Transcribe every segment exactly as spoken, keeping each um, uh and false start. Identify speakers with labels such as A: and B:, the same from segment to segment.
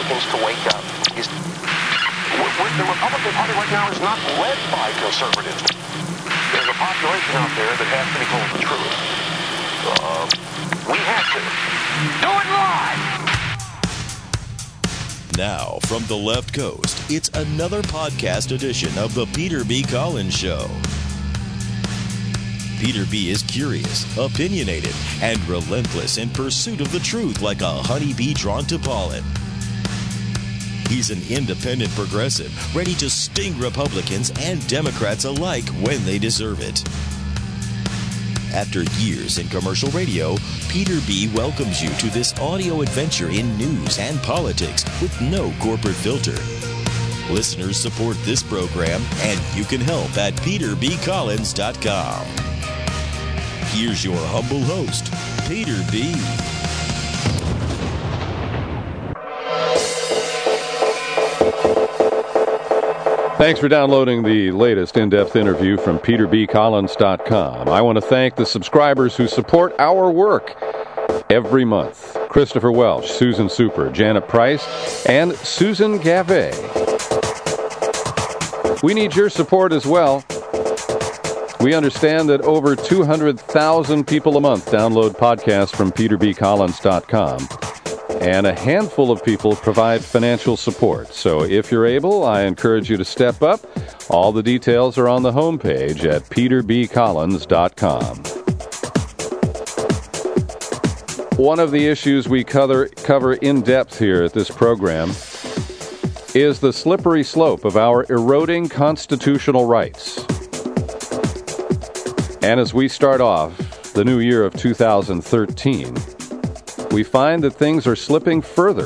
A: Republicans to wake up. Is the Republican Party right now is not led by conservatives. There's a population out there that has to be told the truth. Uh, we have to. Do it live!
B: Now, from the left coast, it's another podcast edition of the Peter B. Collins Show. Peter B. is curious, opinionated, and relentless in pursuit of the truth like a honeybee drawn to pollen. He's an independent progressive, ready to sting Republicans and Democrats alike when they deserve it. After years in commercial radio, Peter B. welcomes you to this audio adventure in news and politics with no corporate filter. Listeners support this program, and you can help at peter b collins dot com. Here's your humble host, Peter B.
C: Thanks for downloading the latest in-depth interview from peter b collins dot com. I want to thank the subscribers who support our work every month. Christopher Welsh, Susan Super, Janet Price, and Susan Gavet. We need your support as well. We understand that over two hundred thousand people a month download podcasts from peter b collins dot com. And a handful of people provide financial support. So if you're able, I encourage you to step up. All the details are on the homepage at peter b collins dot com. One of the issues we cover, cover in depth here at this program is the slippery slope of our eroding constitutional rights. And as we start off the new year of two thousand thirteen, we find that things are slipping further.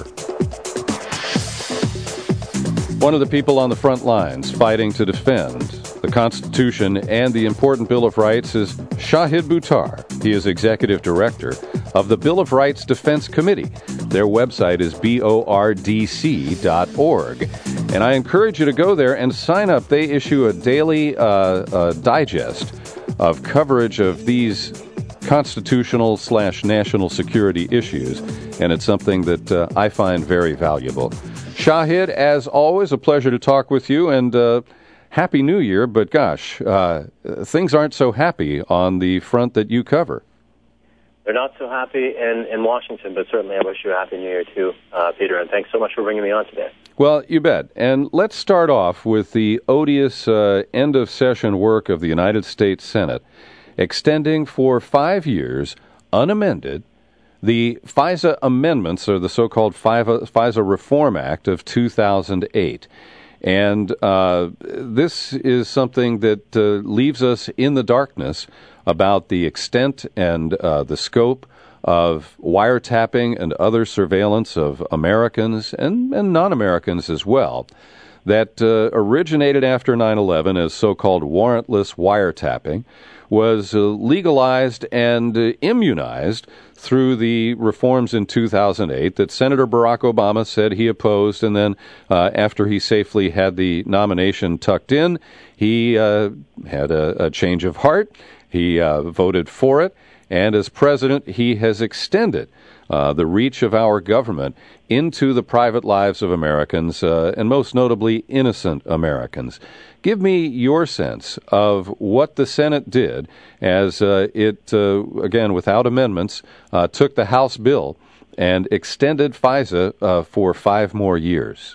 C: One of the people on the front lines fighting to defend the Constitution and the important Bill of Rights is Shahid Buttar. He is Executive Director of the Bill of Rights Defense Committee. Their website is B O R D C dot org. And I encourage you to go there and sign up. They issue a daily uh, uh, digest of coverage of these constitutional slash national security issues, and it's something that uh, I find very valuable. Shahid, as always, a pleasure to talk with you, and uh, Happy New Year, but gosh, uh, things aren't so happy on the front that you cover.
D: They're not so happy in, in Washington, but certainly I wish you a Happy New Year too, uh, Peter, and thanks so much for bringing me on today.
C: Well, you bet. And let's start off with the odious uh, end-of-session work of the United States Senate, extending for five years, unamended, the FISA amendments, or the so-called FISA Reform Act of two thousand eight. And uh, this is something that uh, leaves us in the darkness about the extent and uh, the scope of wiretapping and other surveillance of Americans and, and non-Americans as well, that uh, originated after nine eleven as so-called warrantless wiretapping, was uh, legalized and uh, immunized through the reforms in two thousand eight that Senator Barack Obama said he opposed, and then uh, after he safely had the nomination tucked in, he uh, had a, a change of heart. He uh, voted for it, and as president, he has extended uh, the reach of our government into the private lives of Americans, uh, and most notably innocent Americans. Give me your sense of what the Senate did as uh, it, uh, again, without amendments, uh, took the House bill and extended FISA uh, for five more years.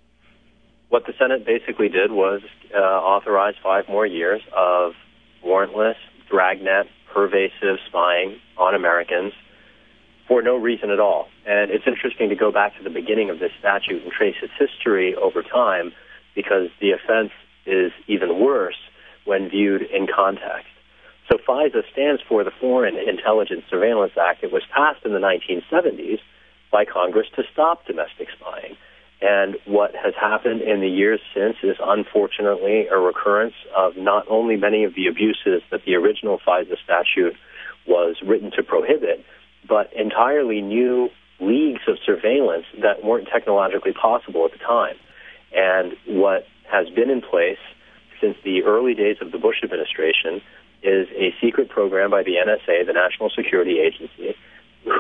D: What the Senate basically did was uh, authorize five more years of warrantless, dragnet, pervasive spying on Americans for no reason at all. And it's interesting to go back to the beginning of this statute and trace its history over time, because the offense is even worse when viewed in context. So FISA stands for the Foreign Intelligence Surveillance Act. It was passed in the nineteen seventies by Congress to stop domestic spying. And what has happened in the years since is unfortunately a recurrence of not only many of the abuses that the original FISA statute was written to prohibit, but entirely new leagues of surveillance that weren't technologically possible at the time. And what has been in place since the early days of the Bush administration is a secret program by the N S A, the National Security Agency, whose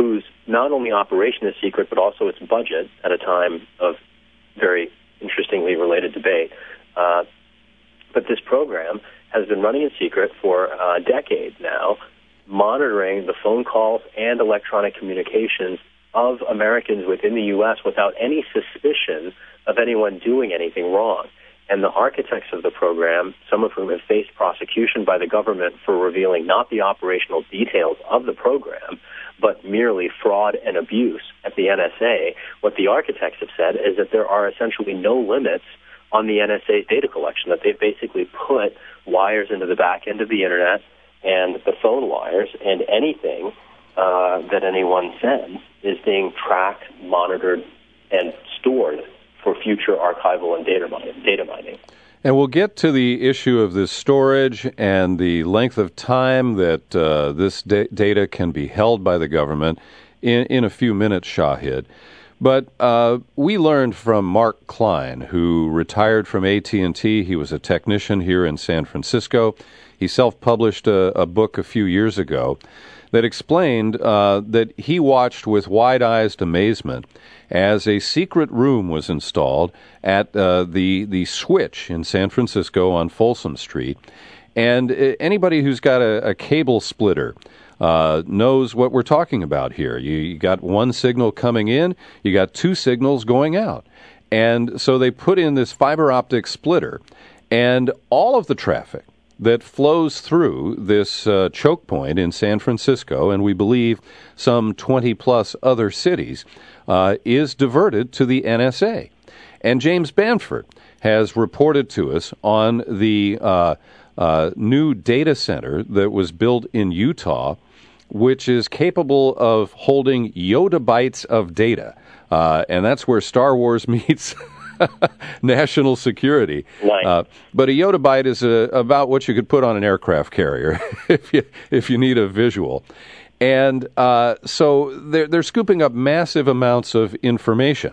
D: not only operation is secret, but also its budget at a time of very interestingly related debate. Uh, but this program has been running in secret for uh, decades now, monitoring the phone calls and electronic communications of Americans within the U S without any suspicion of anyone doing anything wrong. And the architects of the program, some of whom have faced prosecution by the government for revealing not the operational details of the program, but merely fraud and abuse at the N S A, what the architects have said is that there are essentially no limits on the N S A's data collection, that they've basically put wires into the back end of the Internet and the phone wires, and anything uh, that anyone sends is being tracked, monitored, and stored for future archival and data mining. Data mining.
C: And we'll get to the issue of this storage and the length of time that uh, this da- data can be held by the government in, in a few minutes, Shahid. But uh, we learned from Mark Klein, who retired from A T and T. He was a technician here in San Francisco. He self-published a, a book a few years ago that explained uh, that he watched with wide-eyed amazement as a secret room was installed at uh, the the Switch in San Francisco on Folsom Street. And uh, anybody who's got a, a cable splitter uh, knows what we're talking about here. You, you got one signal coming in, you got two signals going out. And so they put in this fiber optic splitter, and all of the traffic that flows through this uh, choke point in San Francisco, and we believe some twenty plus other cities, uh, is diverted to the N S A. And James Banford has reported to us on the uh, uh, new data center that was built in Utah, which is capable of holding yottabytes of data. Uh, and that's where Star Wars meets national security.
D: Right.
C: Uh, but a yottabyte is a, about what you could put on an aircraft carrier if you if you need a visual. And uh, so they're, they're scooping up massive amounts of information.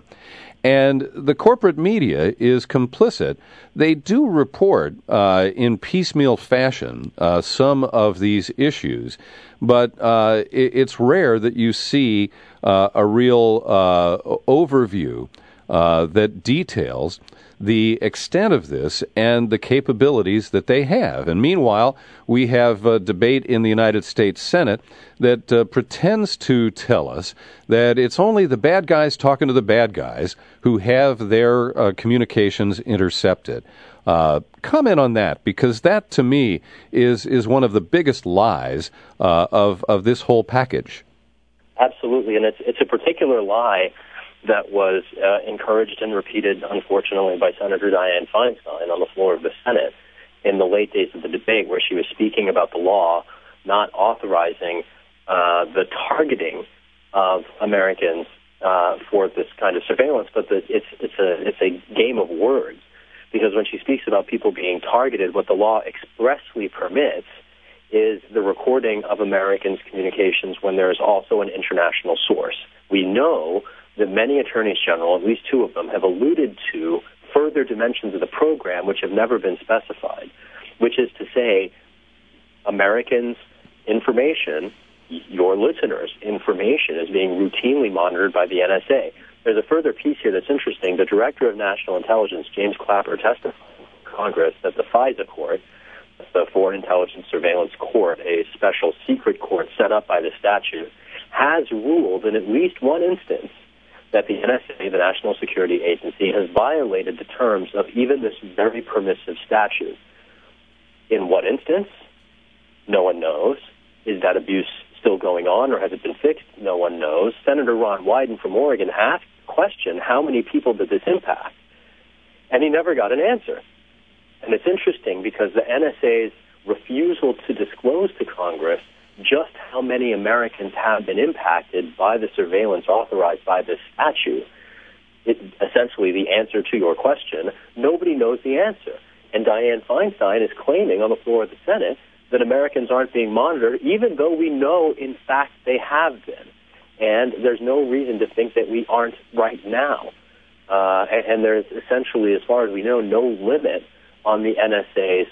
C: And the corporate media is complicit. They do report uh, in piecemeal fashion uh, some of these issues, but uh, it, it's rare that you see uh, a real uh, overview Uh, that details the extent of this and the capabilities that they have. And meanwhile, we have a debate in the United States Senate that uh, pretends to tell us that it's only the bad guys talking to the bad guys who have their uh, communications intercepted. Uh, comment on that, because that, to me, is is one of the biggest lies uh, of, of this whole package.
D: Absolutely, and it's it's a particular lie that was uh, encouraged and repeated, unfortunately, by Senator Dianne Feinstein on the floor of the Senate in the late days of the debate, where she was speaking about the law not authorizing uh, the targeting of Americans uh, for this kind of surveillance, but that it's it's a it's a game of words, because when she speaks about people being targeted, what the law expressly permits is the recording of Americans' communications when there is also an international source. We know that many attorneys general, at least two of them, have alluded to further dimensions of the program which have never been specified, which is to say Americans' information, your listeners' information, is being routinely monitored by the N S A. There's a further piece here that's interesting. The Director of National Intelligence, James Clapper, testified in Congress that the FISA court, the Foreign Intelligence Surveillance Court, a special secret court set up by the statute, has ruled in at least one instance that the N S A, the National Security Agency, has violated the terms of even this very permissive statute. In what instance? No one knows. Is that abuse still going on, or has it been fixed? No one knows. Senator Ron Wyden from Oregon asked the question, how many people did this impact? And he never got an answer. And it's interesting because the N S A's refusal to disclose to Congress just how many Americans have been impacted by the surveillance authorized by this statute, it, essentially the answer to your question, nobody knows the answer. And Dianne Feinstein is claiming on the floor of the Senate that Americans aren't being monitored, even though we know, in fact, they have been. And there's no reason to think that we aren't right now. Uh, and, and there's essentially, as far as we know, no limit on the N S A's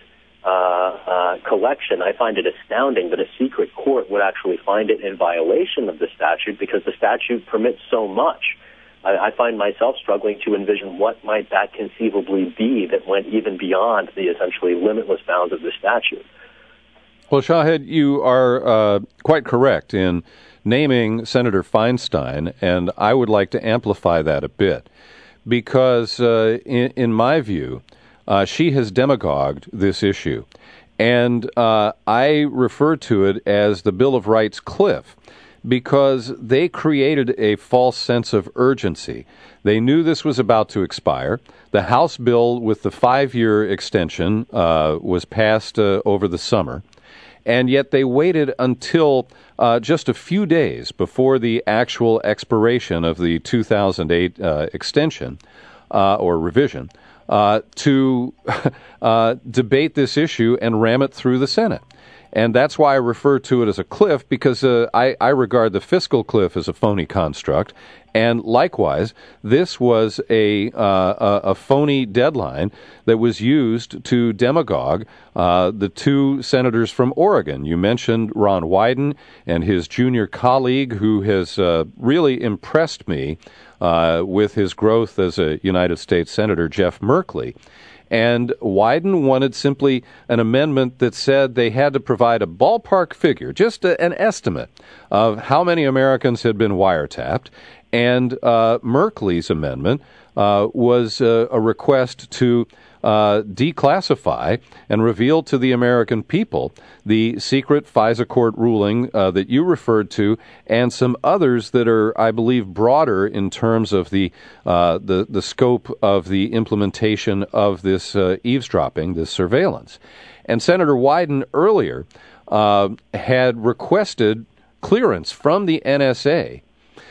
D: uh, uh, collection, I find it astounding that a secret court would actually find it in violation of the statute because the statute permits so much. I, I find myself struggling to envision what might that conceivably be that went even beyond the essentially limitless bounds of the statute.
C: Well, Shahed, you are uh, quite correct in naming Senator Feinstein, and I would like to amplify that a bit because, uh, in, in my view, uh, she has demagogued this issue. And uh, I refer to it as the Bill of Rights cliff because they created a false sense of urgency. They knew this was about to expire. The House bill with the five-year extension uh, was passed uh, over the summer. And yet they waited until uh, just a few days before the actual expiration of the two thousand eight uh, extension uh, or revision uh, to uh, debate this issue and ram it through the Senate. And that's why I refer to it as a cliff, because uh, I, I regard the fiscal cliff as a phony construct. And likewise, this was a, uh, a, a phony deadline that was used to demagogue uh, the two senators from Oregon. You mentioned Ron Wyden and his junior colleague, who has uh, really impressed me uh, with his growth as a United States Senator, Jeff Merkley. And Wyden wanted simply an amendment that said they had to provide a ballpark figure, just a, an estimate of how many Americans had been wiretapped. And uh, Merkley's amendment uh, was uh, a request to uh, declassify and reveal to the American people the secret FISA court ruling uh, that you referred to, and some others that are, I believe, broader in terms of the uh, the, the scope of the implementation of this uh, eavesdropping, this surveillance. And Senator Wyden earlier uh, had requested clearance from the N S A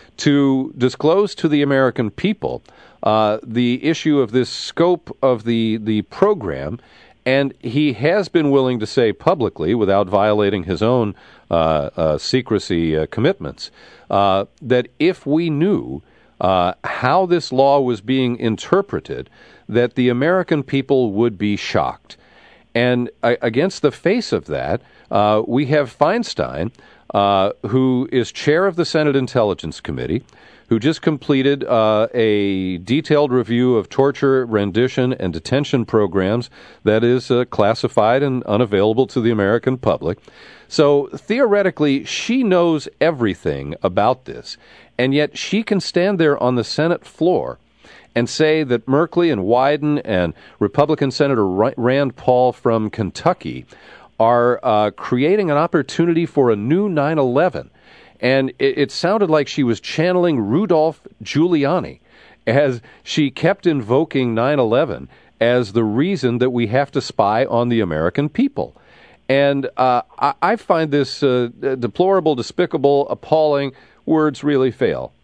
C: to disclose to the American people uh, the issue of this scope of the, the program, and he has been willing to say publicly, without violating his own uh, uh, secrecy uh, commitments, uh, that if we knew uh, how this law was being interpreted, that the American people would be shocked. And uh, against the face of that, uh, we have Feinstein, uh, who is chair of the Senate Intelligence Committee, who just completed uh, a detailed review of torture, rendition, and detention programs that is uh, classified and unavailable to the American public. So theoretically, she knows everything about this, and yet she can stand there on the Senate floor and say that Merkley and Wyden and Republican Senator Rand Paul from Kentucky are uh, creating an opportunity for a new nine eleven. And it, it sounded like she was channeling Rudolph Giuliani as she kept invoking nine eleven as the reason that we have to spy on the American people. And uh, I, I find this uh, deplorable, despicable, appalling. Words really fail.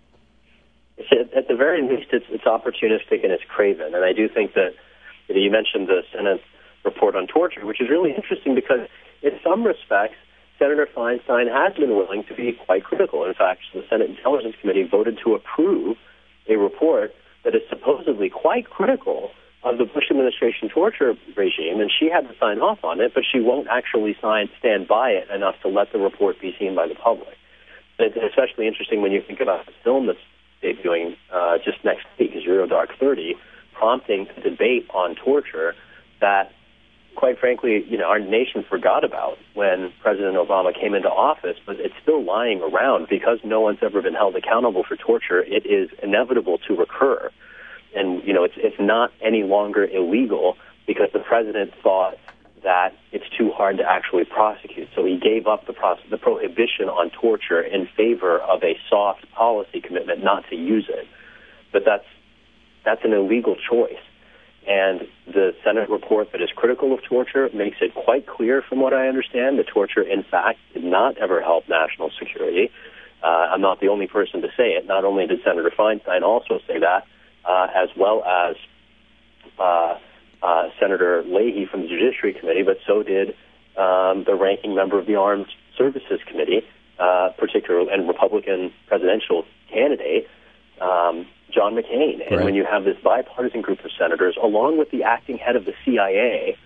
D: At the very least, it's, it's opportunistic and it's craven. And I do think that, you know, you mentioned the Senate report on torture, which is really interesting because in some respects, Senator Feinstein has been willing to be quite critical. In fact, the Senate Intelligence Committee voted to approve a report that is supposedly quite critical of the Bush administration torture regime, and she had to sign off on it, but she won't actually sign, stand by it enough to let the report be seen by the public. And it's especially interesting when you think about the film that's debuting uh, just next week, Zero Dark Thirty, prompting a debate on torture that, quite frankly, you know, our nation forgot about when President Obama came into office, but it's still lying around because no one's ever been held accountable for torture. It is inevitable to recur. And, you know, it's it's not any longer illegal because the president thought that it's too hard to actually prosecute. So he gave up the, pro- the prohibition on torture in favor of a soft policy commitment not to use it. But that's that's an illegal choice. And the Senate report that is critical of torture makes it quite clear, from what I understand, that torture, in fact, did not ever help national security. Uh, I'm not the only person to say it. Not only did Senator Feinstein also say that, uh, as well as uh, uh, Senator Leahy from the Judiciary Committee, but so did um, the ranking member of the Armed Services Committee, uh, particularly, and Republican presidential candidate, um, John McCain. And
C: right.
D: when you have this bipartisan group of senators, along with the acting head of the C I A,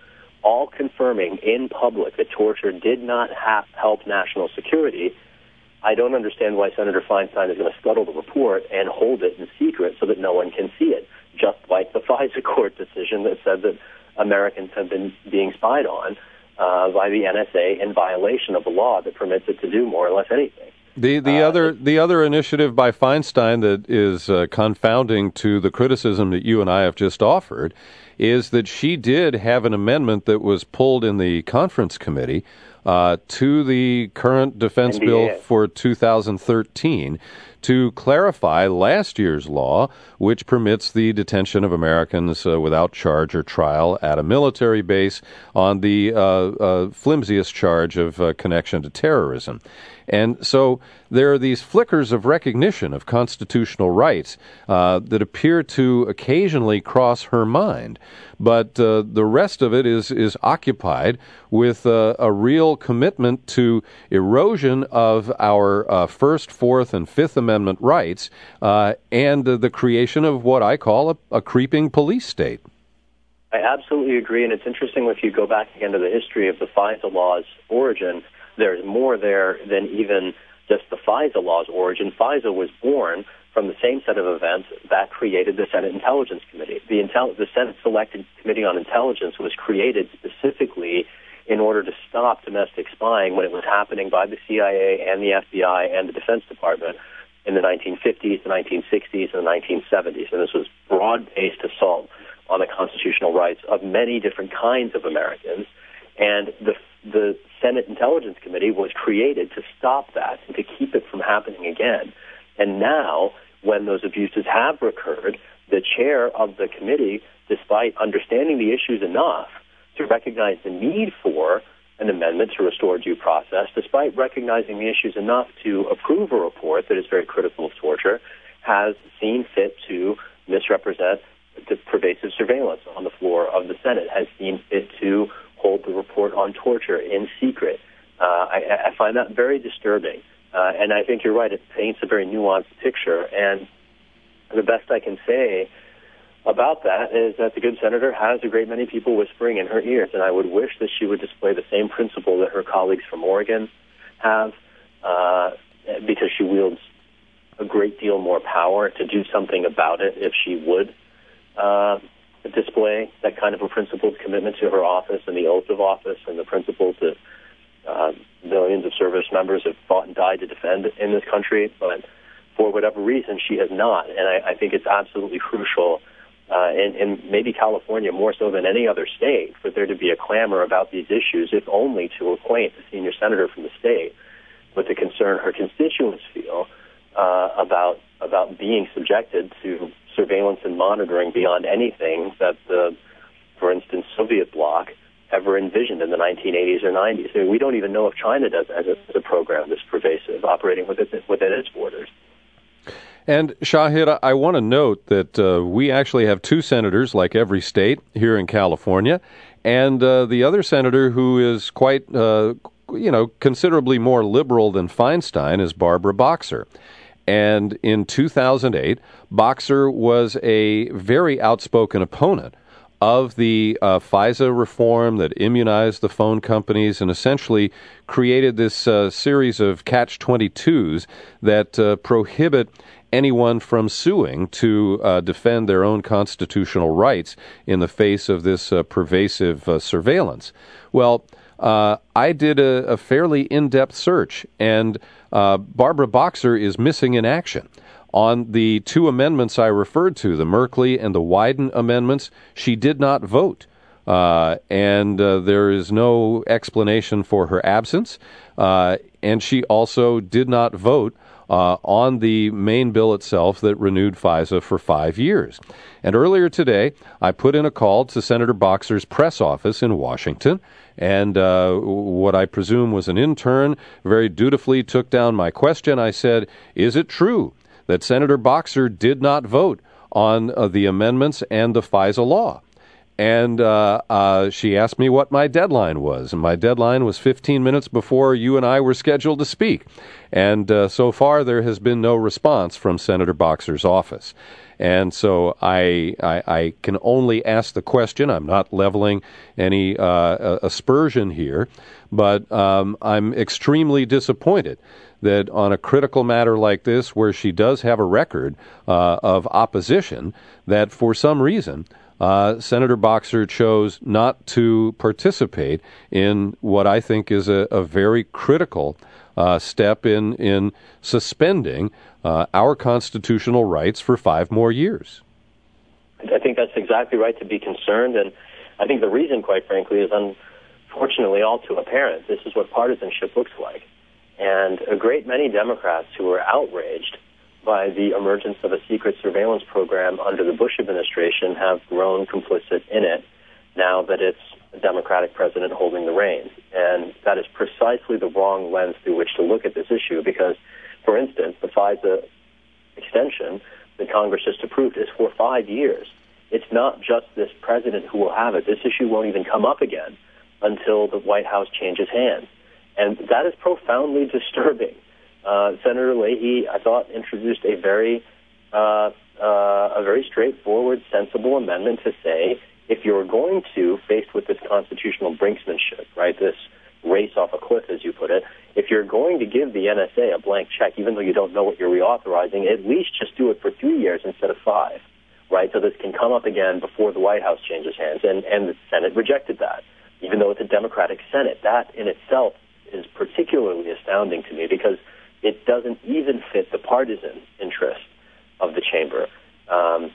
D: all confirming in public that torture did not ha- help national security, I don't understand why Senator Feinstein is going to scuttle the report and hold it in secret so that no one can see it, just like the FISA court decision that said that Americans have been being spied on uh, by the N S A in violation of the law that permits it to do more or less anything.
C: The the uh, other the other initiative by Feinstein that is uh, confounding to the criticism that you and I have just offered is that she did have an amendment that was pulled in the conference committee uh, to the current defense
D: N D A
C: bill for two thousand thirteen to clarify last year's law, which permits the detention of Americans uh, without charge or trial at a military base on the uh, uh, flimsiest charge of uh, connection to terrorism. And so there are these flickers of recognition of constitutional rights uh, that appear to occasionally cross her mind. But uh, the rest of it is, is occupied with uh, a real commitment to erosion of our uh, First, Fourth, and Fifth Amendment rights uh, and uh, the creation of what I call a, a creeping police state.
D: I absolutely agree, and it's interesting if you go back again to the history of the FISA law's origin. There's more there than even just the FISA law's origin. FISA was born from the same set of events that created the Senate Intelligence Committee. The, Intel- the Senate Selected Committee on Intelligence was created specifically in order to stop domestic spying when it was happening by the C I A and the F B I and the Defense Department in the nineteen fifties, the nineteen sixties, and the nineteen seventies. And this was broad-based assault on the constitutional rights of many different kinds of Americans. And the the Senate Intelligence Committee was created to stop that and to keep it from happening again. And now, when those abuses have recurred, the chair of the committee, despite understanding the issues enough to recognize the need for an amendment to restore due process, despite recognizing the issues enough to approve a report that is very critical of torture, has seen fit to misrepresent the pervasive surveillance on the floor of the Senate, has seen fit to hold the report on torture in secret. Uh, I, I find that very disturbing. Uh, and I think you're right, it paints a very nuanced picture. And the best I can say about that is that the good senator has a great many people whispering in her ears, and I would wish that she would display the same principle that her colleagues from Oregon have, uh, because she wields a great deal more power to do something about it if she would uh, display that kind of a principled commitment to her office and the oath of office and the principles that uh, millions of service members have fought and died to defend in this country. But for whatever reason, she has not, and I, I think it's absolutely crucial Uh, and, and maybe California more so than any other state, for there to be a clamor about these issues, if only to acquaint the senior senator from the state with the concern her constituents feel uh, about about being subjected to surveillance and monitoring beyond anything that the, for instance, Soviet bloc ever envisioned in the nineteen eighties or nineties. I mean, we don't even know if China does as a, as a program this pervasive, operating within, within its borders.
C: And, Shahid, I want to note that uh, we actually have two senators, like every state, here in California, and uh, the other senator who is quite, uh, you know, considerably more liberal than Feinstein is Barbara Boxer. And in two thousand eight, Boxer was a very outspoken opponent of the uh, FISA reform that immunized the phone companies and essentially created this uh, series of catch twenty-twos that uh, prohibit anyone from suing to uh, defend their own constitutional rights in the face of this uh, pervasive uh, surveillance. Well, uh, I did a, a fairly in-depth search, and uh, Barbara Boxer is missing in action. On the two amendments I referred to, the Merkley and the Wyden amendments, she did not vote. Uh, and uh, there is no explanation for her absence. Uh, and she also did not vote uh, on the main bill itself that renewed FISA for five years. And earlier today, I put in a call to Senator Boxer's press office in Washington, and uh, what I presume was an intern very dutifully took down my question. I said, "Is it true that Senator Boxer did not vote on uh, the amendments and the FISA law?" And uh, uh, she asked me what my deadline was, and my deadline was fifteen minutes before you and I were scheduled to speak. And uh, so far, there has been no response from Senator Boxer's office. And so I, I, I can only ask the question. I'm not leveling any uh, aspersion here, but um, I'm extremely disappointed that on a critical matter like this, where she does have a record uh, of opposition, that for some reason uh, Senator Boxer chose not to participate in what I think is a, a very critical uh, step in, in suspending uh, our constitutional rights for five more years.
D: I think that's exactly right to be concerned, and I think the reason, quite frankly, is unfortunately all too apparent. This is what partisanship looks like. And a great many Democrats who are outraged by the emergence of a secret surveillance program under the Bush administration have grown complicit in it now that it's a Democratic president holding the reins. And that is precisely the wrong lens through which to look at this issue because, for instance, the FISA extension that Congress just approved is for five years. It's not just this president who will have it. This issue won't even come up again until the White House changes hands. And that is profoundly disturbing. Uh, Senator Leahy, I thought, introduced a very, uh, uh, a very straightforward, sensible amendment to say, if you're going to, faced with this constitutional brinksmanship, right, this race off a cliff, as you put it, if you're going to give the N S A a blank check, even though you don't know what you're reauthorizing, at least just do it for three years instead of five, right, so this can come up again before the White House changes hands. And, and the Senate rejected that, even though it's a Democratic Senate. That in itself is particularly astounding to me because it doesn't even fit the partisan interest of the chamber. Um,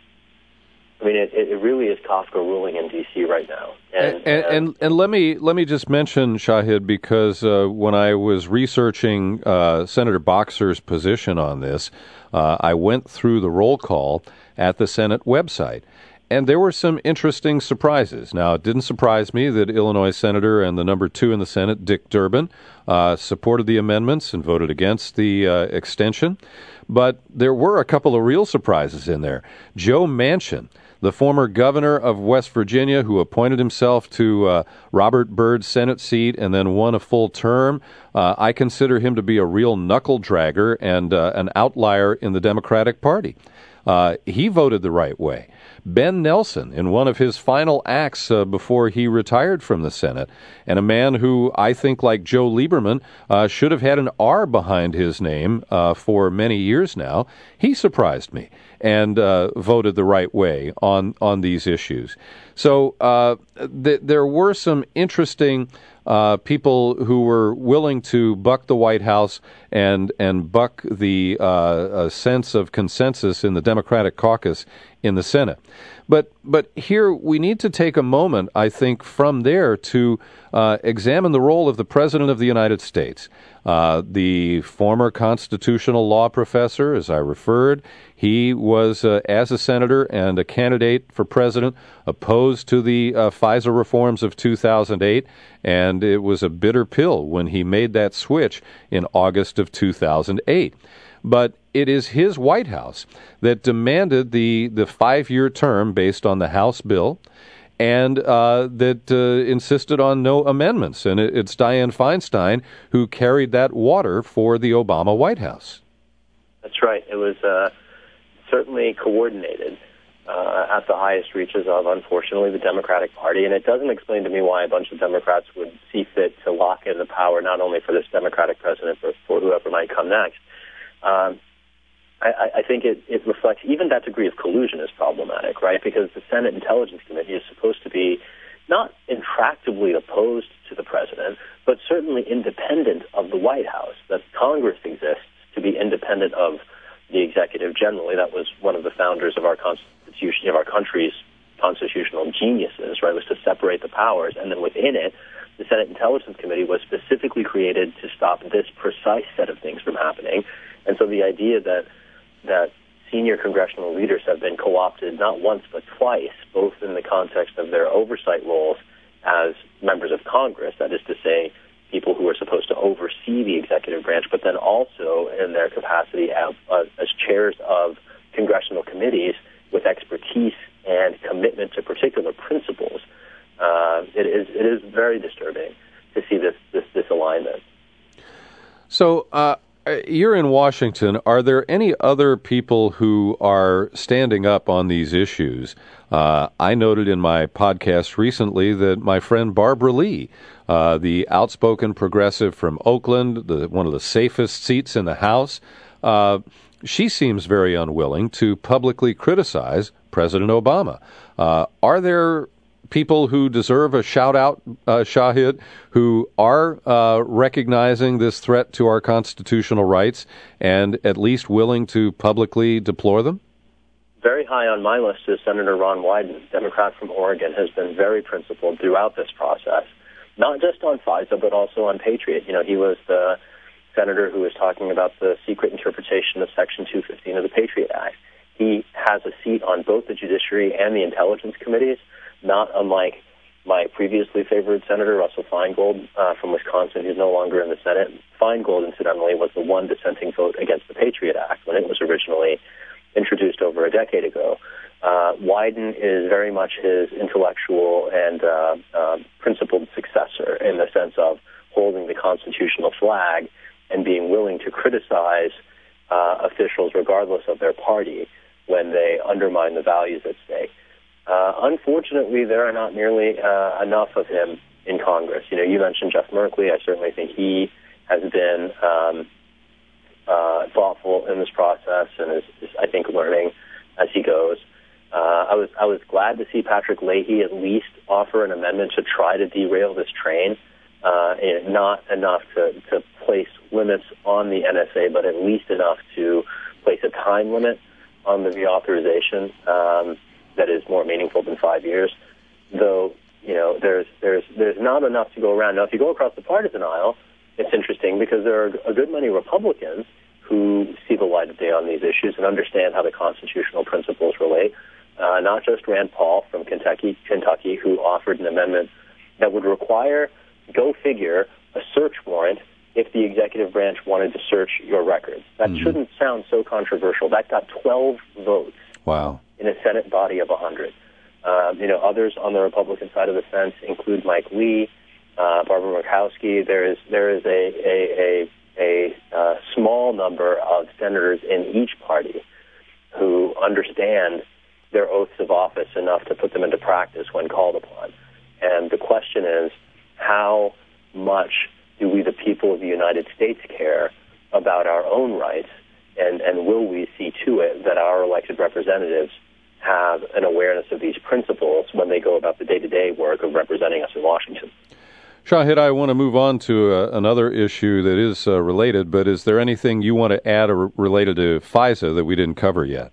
D: I mean, it, it really is Kafka ruling in D C right now.
C: And and, and, and, and let me let me just mention, Shahid, because uh, when I was researching uh, Senator Boxer's position on this, uh, I went through the roll call at the Senate website. And there were some interesting surprises. Now, it didn't surprise me that Illinois Senator and the number two in the Senate, Dick Durbin, uh, supported the amendments and voted against the uh, extension. But there were a couple of real surprises in there. Joe Manchin, the former governor of West Virginia who appointed himself to uh, Robert Byrd's Senate seat and then won a full term, uh, I consider him to be a real knuckle dragger and uh, an outlier in the Democratic Party. Uh, he voted the right way. Ben Nelson, in one of his final acts uh, before he retired from the Senate, and a man who I think, like Joe Lieberman, uh, should have had an R behind his name uh, for many years now, he surprised me and uh, voted the right way on, on these issues. So uh, th- there were some interesting Uh, people who were willing to buck the White House and and buck the uh, sense of consensus in the Democratic caucus in the Senate. But but here we need to take a moment, I think, from there to uh, examine the role of the President of the United States. Uh, the former constitutional law professor, as I referred, he was, uh, as a senator and a candidate for president, opposed to the uh, FISA reforms of two thousand eight, and it was a bitter pill when he made that switch in August of two thousand eight. But it is his White House that demanded the, the five-year term based on the House bill and uh, that uh, insisted on no amendments. And it, it's Dianne Feinstein who carried that water for the Obama White House.
D: That's right. It was uh, certainly coordinated uh, at the highest reaches of, unfortunately, the Democratic Party. And it doesn't explain to me why a bunch of Democrats would see fit to lock in the power not only for this Democratic president, but for whoever might come next. Um, I, I think it, it reflects even that degree of collusion is problematic, right? Because the Senate Intelligence Committee is supposed to be not intractably opposed to the president, but certainly independent of the White House. That Congress exists to be independent of the executive generally. That was one of the founders of our constitution, of our country's constitutional geniuses, right? Was to separate the powers, and then within it, the Senate Intelligence Committee was specifically created to stop this precise set of things from happening. And so the idea that that senior congressional leaders have been co-opted not once but twice, both in the context of their oversight roles as members of Congress, that is to say, people who are supposed to oversee the executive branch, but then also in their capacity as, uh, as chairs of congressional committees with expertise and commitment to particular principles
C: So uh, you're in Washington. Are there any other people who are standing up on these issues? Uh, I noted in my podcast recently that my friend Barbara Lee, uh, the outspoken progressive from Oakland, the, one of the safest seats in the House, uh, she seems very unwilling to publicly criticize President Obama. Uh, are there people who deserve a shout-out, uh, Shahid, who are uh, recognizing this threat to our constitutional rights and at least willing to publicly deplore them?
D: Very high on my list is Senator Ron Wyden, Democrat from Oregon, has been very principled throughout this process, not just on FISA, but also on Patriot. You know, he was the senator who was talking about the secret interpretation of Section two fifteen of the Patriot Act. He has a seat on both the Judiciary and the Intelligence Committees, not unlike my previously favored Senator Russell Feingold uh, from Wisconsin, who's no longer in the Senate. Feingold, incidentally, was the one dissenting vote against the Patriot Act when it was originally introduced over a decade ago. Uh, Wyden is very much his intellectual and uh, uh, principled successor in the sense of holding the constitutional flag and being willing to criticize uh, officials regardless of their party when they undermine the values at stake. Uh, unfortunately, there are not nearly uh, enough of him in Congress. You know, you mentioned Jeff Merkley. I certainly think he has been um, uh, thoughtful in this process and is, is, I think, learning as he goes. Uh, I was I was glad to see Patrick Leahy at least offer an amendment to try to derail this train. Uh, and not enough to, to place limits on the N S A, but at least enough to place a time limit on the reauthorization um, that is more meaningful than five years. Though, you know, there's there's there's not enough to go around. Now, if you go across the partisan aisle, it's interesting because there are a good many Republicans who see the light of day on these issues and understand how the constitutional principles relate. Uh, not just Rand Paul from Kentucky, Kentucky, who offered an amendment that would require, go figure, a search warrant if the executive branch wanted to search your records. That mm-hmm. shouldn't sound so controversial. That got twelve votes.
C: Wow. In
D: a Senate body of one hundred. Um, you know, others on the Republican side of the fence include Mike Lee, uh, Barbara Murkowski. There is there is a a, a, a uh, small number of senators in each party who understand their oaths of office enough to put them into practice when called upon. And the question is, how much do we, the people of the United States, care about our own rights, and, and will we see to it that our elected representatives have an awareness of these principles when they go about the day-to-day work of representing us in Washington?
C: Shahid, I want to move on to uh, another issue that is uh, related, but is there anything you want to add or related to FISA that we didn't cover yet?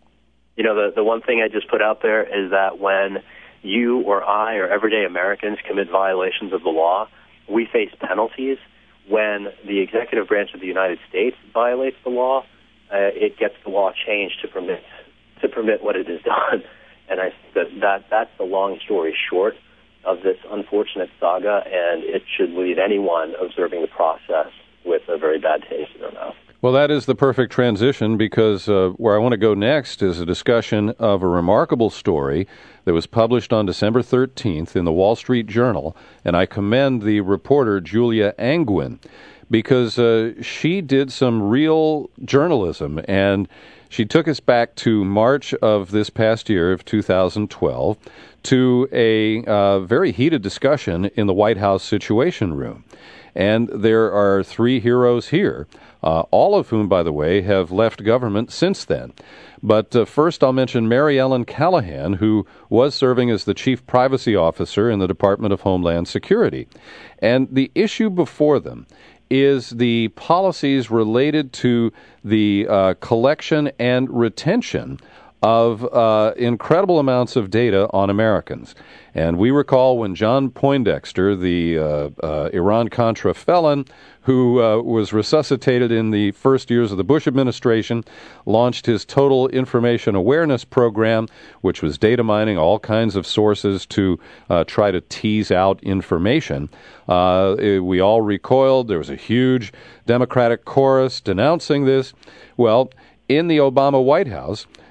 D: You know, the, the one thing I just put out there is that when you or I or everyday Americans commit violations of the law, we face penalties. When the executive branch of the United States violates the law, uh, it gets the law changed to permit to permit what it has done. And I think that, that that's the long story short of this unfortunate saga, and it should leave anyone observing the process with a very bad taste in their mouth.
C: Well, that is the perfect transition because uh, where I want to go next is a discussion of a remarkable story that was published on December thirteenth in the Wall Street Journal, and I commend the reporter Julia Angwin because uh, she did some real journalism, and she took us back to March of this past year of two thousand twelve to a uh, very heated discussion in the White House Situation Room. And there are three heroes here, uh, all of whom, by the way, have left government since then. But uh, first I'll mention Mary Ellen Callahan, who was serving as the Chief Privacy Officer in the Department of Homeland Security. And the issue before them is the policies related to the uh, collection and retention of uh, incredible amounts of data on Americans. And we recall when John Poindexter, the uh, uh, Iran-Contra felon who uh, was resuscitated in the first years of the Bush administration, launched his Total Information Awareness Program, which was data mining all kinds of sources to uh, try to tease out information. Uh, it, we all recoiled. There was a huge Democratic chorus denouncing this. Well, in the Obama White House,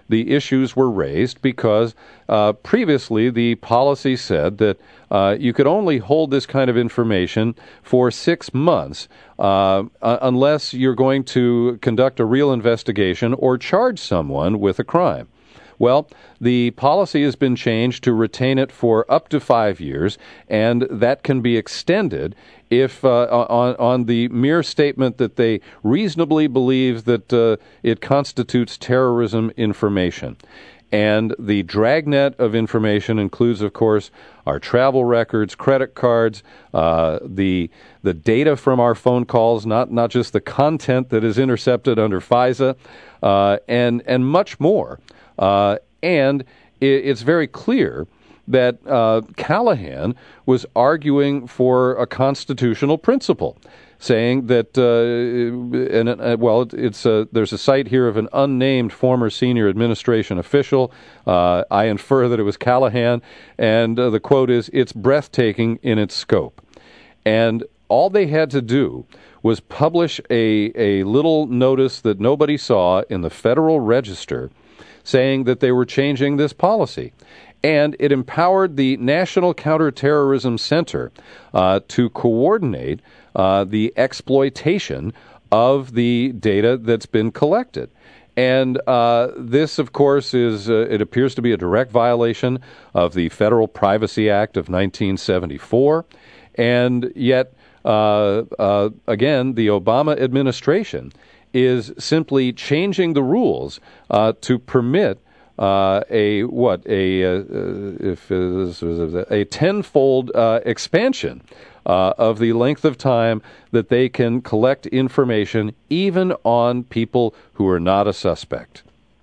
C: the issues were raised because uh, previously the policy said that uh, you could only hold this kind of information for six months uh, uh, unless you're going to conduct a real investigation or charge someone with a crime. Well, the policy has been changed to retain it for up to five years, and that can be extended if uh, on, on the mere statement that they reasonably believe that uh, it constitutes terrorism information. And the dragnet of information includes, of course, our travel records, credit cards, uh, the the data from our phone calls, not not just the content that is intercepted under FISA, uh, and and much more. Uh, and it, it's very clear that uh, Callahan was arguing for a constitutional principle, saying that, uh, and uh, well, it, it's uh, there's a cite here of an unnamed former senior administration official. Uh, I infer that it was Callahan, and uh, the quote is, "It's breathtaking in its scope." And all they had to do was publish a, a little notice that nobody saw in the Federal Register saying that they were changing this policy. And it empowered the National Counterterrorism Center uh, to coordinate uh, the exploitation of the data that's been collected. And uh, this, of course, is, uh, it appears to be a direct violation of the Federal Privacy Act of nineteen seventy-four. And yet, uh, uh, again, the Obama administration is simply changing the rules uh, to permit uh, a what a uh, if uh, a tenfold uh, expansion uh, of the length of time that they can collect information, even on people who are not a suspect.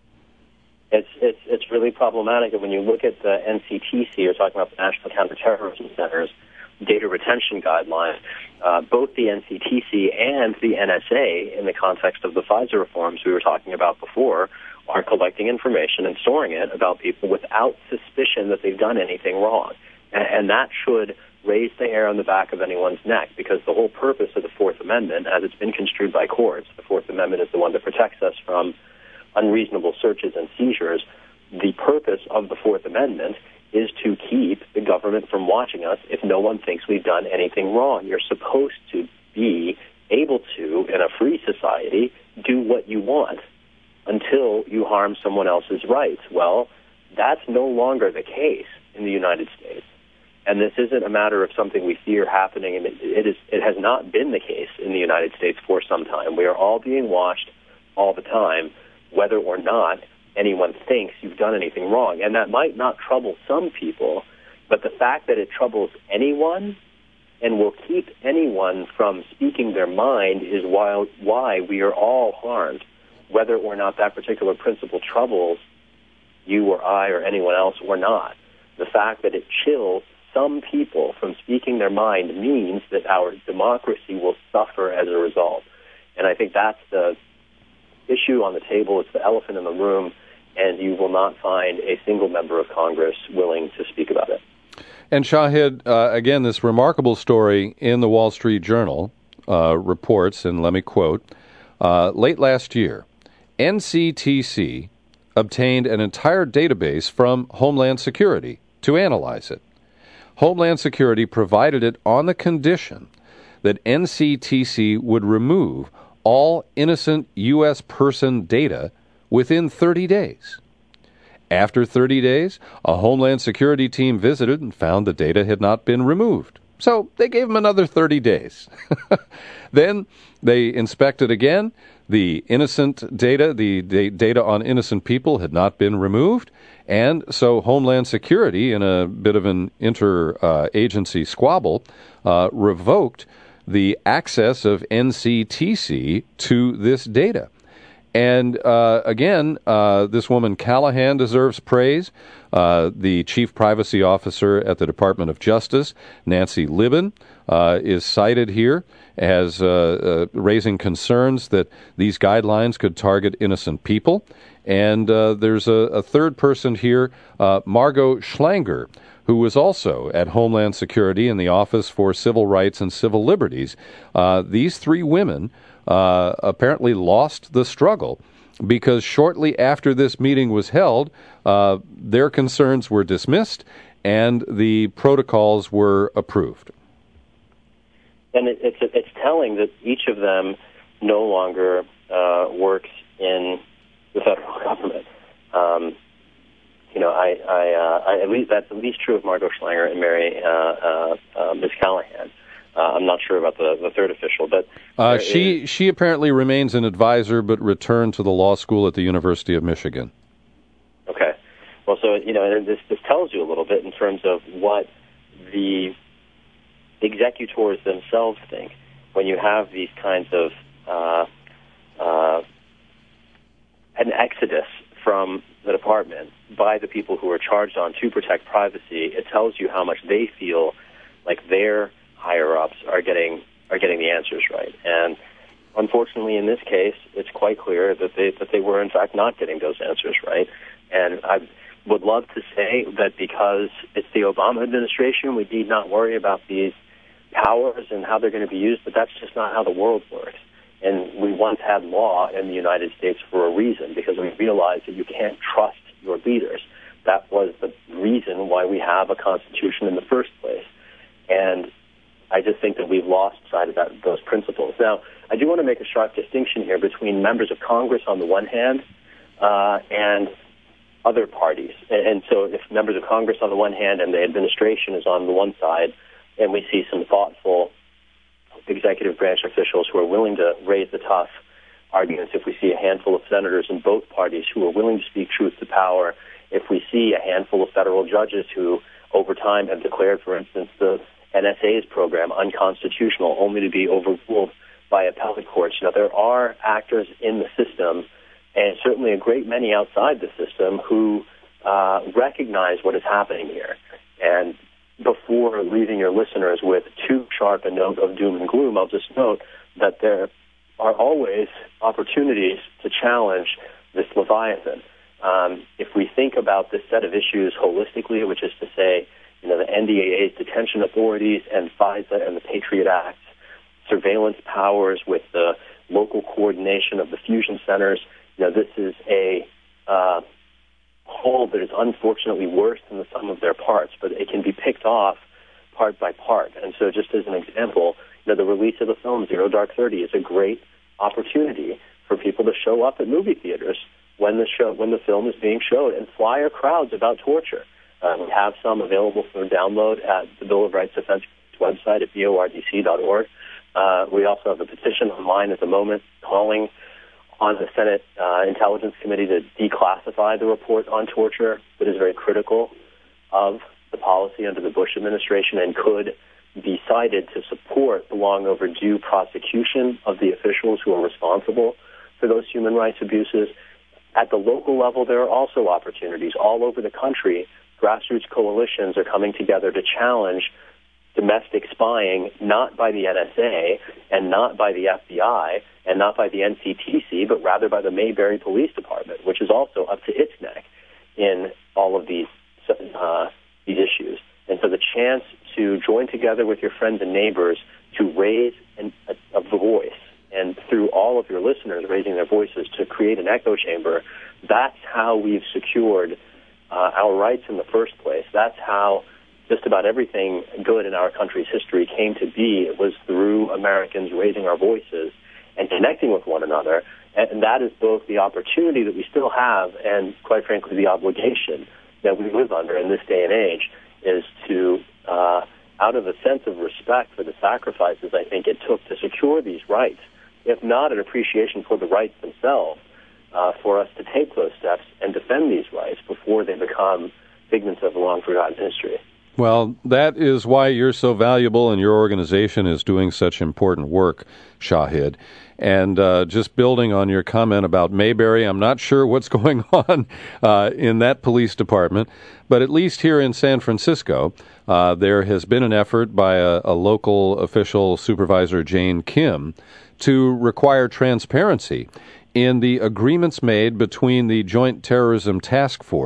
D: It's it's it's really problematic. And when you look at the N C T C, you're talking about the National Counterterrorism Center's data retention guidelines. Uh, both the N C T C and the N S A, in the context of the FISA reforms we were talking about before, are collecting information and storing it about people without suspicion that they've done anything wrong. And, and that should raise the hair on the back of anyone's neck, because the whole purpose of the Fourth Amendment, as it's been construed by courts, the Fourth Amendment is the one that protects us from unreasonable searches and seizures. The purpose of the Fourth Amendment is to keep the government from watching us if no one thinks we've done anything wrong. You're supposed to be able to, in a free society, do what you want until you harm someone else's rights. Well, that's no longer the case in the United States. And this isn't a matter of something we fear happening, and it, it, is, it has not been the case in the United States for some time. We are all being watched all the time, whether or not anyone thinks you've done anything wrong. And that might not trouble some people, but the fact that it troubles anyone and will keep anyone from speaking their mind is why, why we are all harmed, whether or not that particular principle troubles you or I or anyone else or not. The fact that it chills some people from speaking their mind means that our democracy will suffer as a result. And I think that's the issue on the table. It's the elephant in the room, and you will not find a single member of Congress willing to speak about it.
C: And Shahid, uh, again, this remarkable story in the Wall Street Journal uh, reports, and let me quote, uh, late last year, N C T C obtained an entire database from Homeland Security to analyze it. Homeland Security provided it on the condition that N C T C would remove all innocent U S person data within thirty days. After thirty days, a Homeland Security team visited and found the data had not been removed. So they gave them another thirty days. Then they inspected again. The innocent data, the, the data on innocent people had not been removed. And so Homeland Security, in a bit of an inter-agency uh, squabble, uh, revoked the access of N C T C to this data. And uh, again, uh, this woman Callahan deserves praise. Uh, the chief privacy officer at the Department of Justice, Nancy Libben, uh, is cited here as uh, uh, raising concerns that these guidelines could target innocent people. And uh, there's a, a third person here, uh, Margot Schlanger, who was also at Homeland Security in the Office for Civil Rights and Civil Liberties. Uh, these three women uh, apparently lost the struggle because shortly after this meeting was held, uh, their concerns were dismissed and the protocols were approved.
D: And it, it's it's telling that each of them no longer uh, works in the federal government. Um, you know, I, I, uh, I at least that's at least true of Margot Schlanger and Mary uh, uh, uh, Miz Callahan. Uh, I'm not sure about the, the third official, but
C: uh, she is, she apparently remains an advisor, but returned to the law school at the University of Michigan.
D: Okay, well, so you know, and this this tells you a little bit in terms of what the executors themselves think when you have these kinds of uh, uh, an exodus from the department by the people who are charged on to protect privacy. It tells you how much they feel like their higher-ups are getting are getting the answers right. And unfortunately, in this case, it's quite clear that they that they were in fact not getting those answers right. And I would love to say that because it's the Obama administration, we need not worry about these powers and how they're going to be used, but that's just not how the world works. And we once had law in the United States for a reason, because we realized that you can't trust your leaders. That was the reason why we have a constitution in the first place. And I just think that we've lost sight of that, those principles. Now, I do want to make a sharp distinction here between members of Congress on the one hand uh, and other parties. And, and so if members of Congress on the one hand and the administration is on the one side, and we see some thoughtful executive branch officials who are willing to raise the tough arguments, if we see a handful of senators in both parties who are willing to speak truth to power, if we see a handful of federal judges who over time have declared, for instance, the N S A's program unconstitutional only to be overruled by appellate courts. You know, there are actors in the system, and certainly a great many outside the system, who uh, recognize what is happening here. And before leaving your listeners with too sharp a note of doom and gloom, I'll just note that there are always opportunities to challenge this Leviathan. Um, if we think about this set of issues holistically, which is to say, you know, the N D A A's detention authorities and FISA and the Patriot Act, surveillance powers with the local coordination of the fusion centers, you know, this is a uh, whole that is unfortunately worse than the sum of their parts, but it can be picked off part by part. And so just as an example, you know, the release of the film Zero Dark Thirty is a great opportunity for people to show up at movie theaters when the show, when the film is being showed, and flyer crowds about torture. Uh, we have some available for download at the Bill of Rights Defense website at B O R D C dot org. Uh, we also have a petition online at the moment calling on the Senate uh, Intelligence Committee to declassify the report on torture that is very critical of the policy under the Bush administration and could be cited to support the long overdue prosecution of the officials who are responsible for those human rights abuses. At the local level, there are also opportunities. All over the country, grassroots coalitions are coming together to challenge domestic spying, not by the N S A and not by the F B I and not by the N C T C, but rather by the Mayberry Police Department, which is also up to its neck in all of these uh, these issues. And so the chance to join together with your friends and neighbors to raise an, a, a voice, and through all of your listeners raising their voices to create an echo chamber, that's how we've secured uh, our rights in the first place. That's how just about everything good in our country's history came to be. It was through Americans raising our voices and connecting with one another. And that is both the opportunity that we still have and, quite frankly, the obligation that we live under in this day and age, is to, uh, out of a sense of respect for the sacrifices I think it took to secure these rights, if not an appreciation for the rights themselves, uh, for us to take those steps and defend these rights before they become figments of a long-forgotten history.
C: Well, that is why you're so valuable and your organization is doing such important work, Shahid. And uh, just building on your comment about Mayberry, I'm not sure what's going on uh, in that police department, but at least here in San Francisco, uh, there has been an effort by a, a local official, Supervisor Jane Kim, to require transparency in the agreements made between the Joint Terrorism Task Force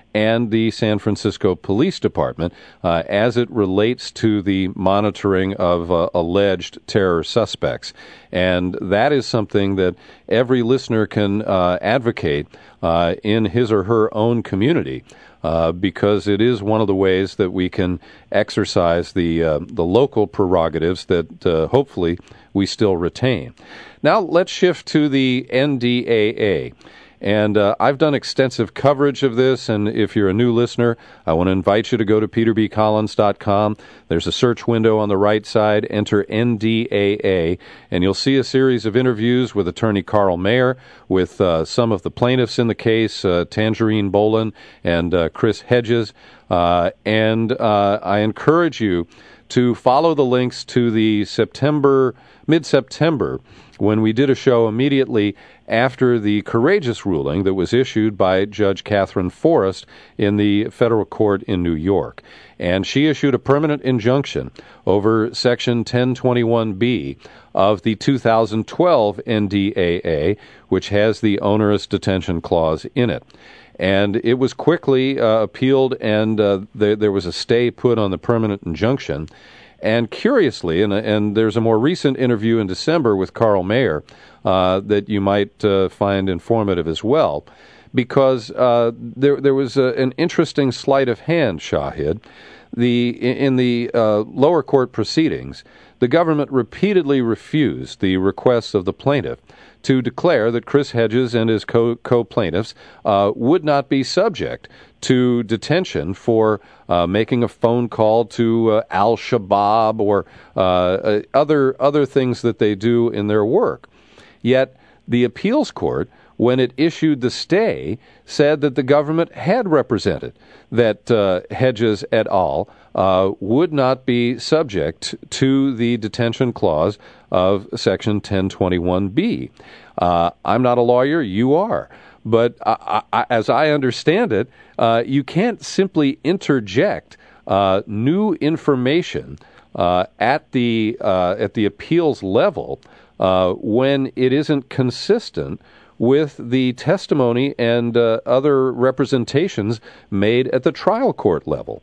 C: and the San Francisco Police Department uh, as it relates to the monitoring of uh, alleged terror suspects. And that is something that every listener can uh, advocate uh, in his or her own community, uh, because it is one of the ways that we can exercise the uh, the local prerogatives that uh, hopefully we still retain. Now let's shift to the N D A A. And uh, I've done extensive coverage of this, and if you're a new listener, I want to invite you to go to peter b collins dot com. There's a search window on the right side. Enter N D A A, and you'll see a series of interviews with attorney Carl Mayer, with uh, some of the plaintiffs in the case, uh, Tangerine Boland and uh, Chris Hedges. Uh, and uh, I encourage you to follow the links to the September, mid-September, when we did a show immediately after the courageous ruling that was issued by Judge Catherine Forrest in the federal court in New York. And she issued a permanent injunction over Section ten twenty-one B of the two thousand twelve N D A A, which has the onerous detention clause in it. And it was quickly uh, appealed, and uh, there, there was a stay put on the permanent injunction. And curiously, and, and there's a more recent interview in December with Carl Mayer uh, that you might uh, find informative as well, because uh, there there was a, an interesting sleight of hand, Shahid. The in the uh, lower court proceedings, the government repeatedly refused the requests of the plaintiff to declare that Chris Hedges and his co- co-plaintiffs uh, would not be subject to detention for uh, making a phone call to uh, Al-Shabaab or uh, uh, other other things that they do in their work. Yet the appeals court, when it issued the stay, said that the government had represented that uh, Hedges et al. Uh, would not be subject to the detention clause of Section ten twenty-one B. Uh, I'm not a lawyer, you are. But I, I, as I understand it, uh, you can't simply interject uh, new information uh, at the uh, at the appeals level uh, when it isn't consistent with the testimony and uh, other representations made at the trial court level.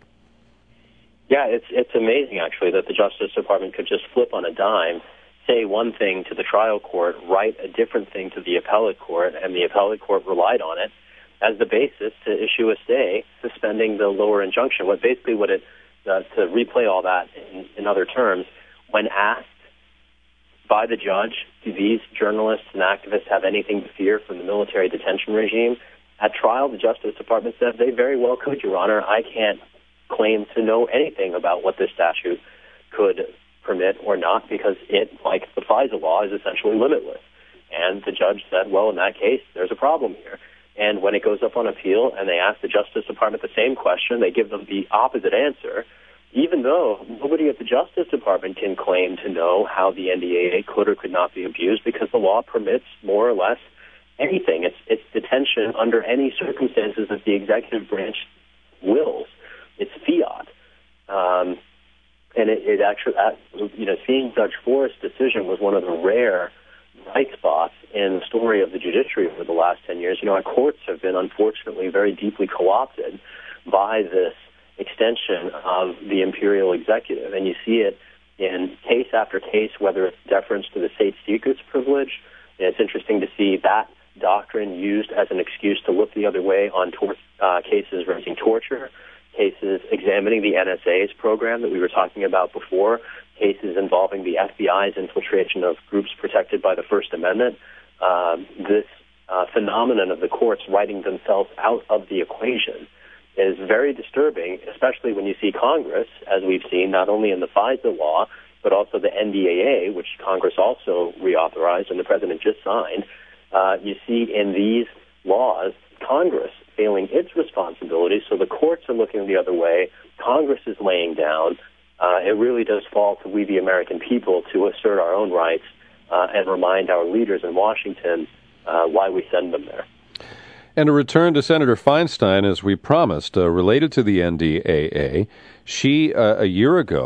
D: Yeah, it's it's amazing, actually, that the Justice Department could just flip on a dime, say one thing to the trial court, write a different thing to the appellate court, and the appellate court relied on it as the basis to issue a stay suspending the lower injunction. What basically what it uh, to replay all that in, in other terms, when asked by the judge, do these journalists and activists have anything to fear from the military detention regime? At trial, the Justice Department said they very well could, Your Honor. I can't claim to know anything about what this statute could permit or not, because it, like the FISA law, is essentially limitless. And the judge said, well, in that case, there's a problem here. And when it goes up on appeal and they ask the Justice Department the same question, they give them the opposite answer, even though nobody at the Justice Department can claim to know how the N D A A could or could not be abused, because the law permits more or less anything. It's, it's detention under any circumstances that the executive branch wills. It's fiat. Um, and it, it actually, uh, you know, seeing Judge Forrest's decision was one of the rare bright spots in the story of the judiciary over the last ten years. You know, our courts have been, unfortunately, very deeply co-opted by this extension of the imperial executive. And you see it in case after case, whether it's deference to the state secrets privilege. And it's interesting to see that doctrine used as an excuse to look the other way on tor- uh, cases raising torture, cases examining the N S A's program that we were talking about before, cases involving the F B I's infiltration of groups protected by the First Amendment. Um, this uh, phenomenon of the courts writing themselves out of the equation is very disturbing, especially when you see Congress, as we've seen, not only in the FISA law, but also the N D A A, which Congress also reauthorized and the President just signed. Uh, you see in these laws Congress failing its responsibilities, so the courts are looking the other way, Congress is laying down. Uh, it really does fall to we, the American people, to assert our own rights uh, and remind our leaders in Washington uh, why we send them there.
C: And a return to Senator Feinstein, as we promised, uh, related to the N D A A. She, uh, a year ago,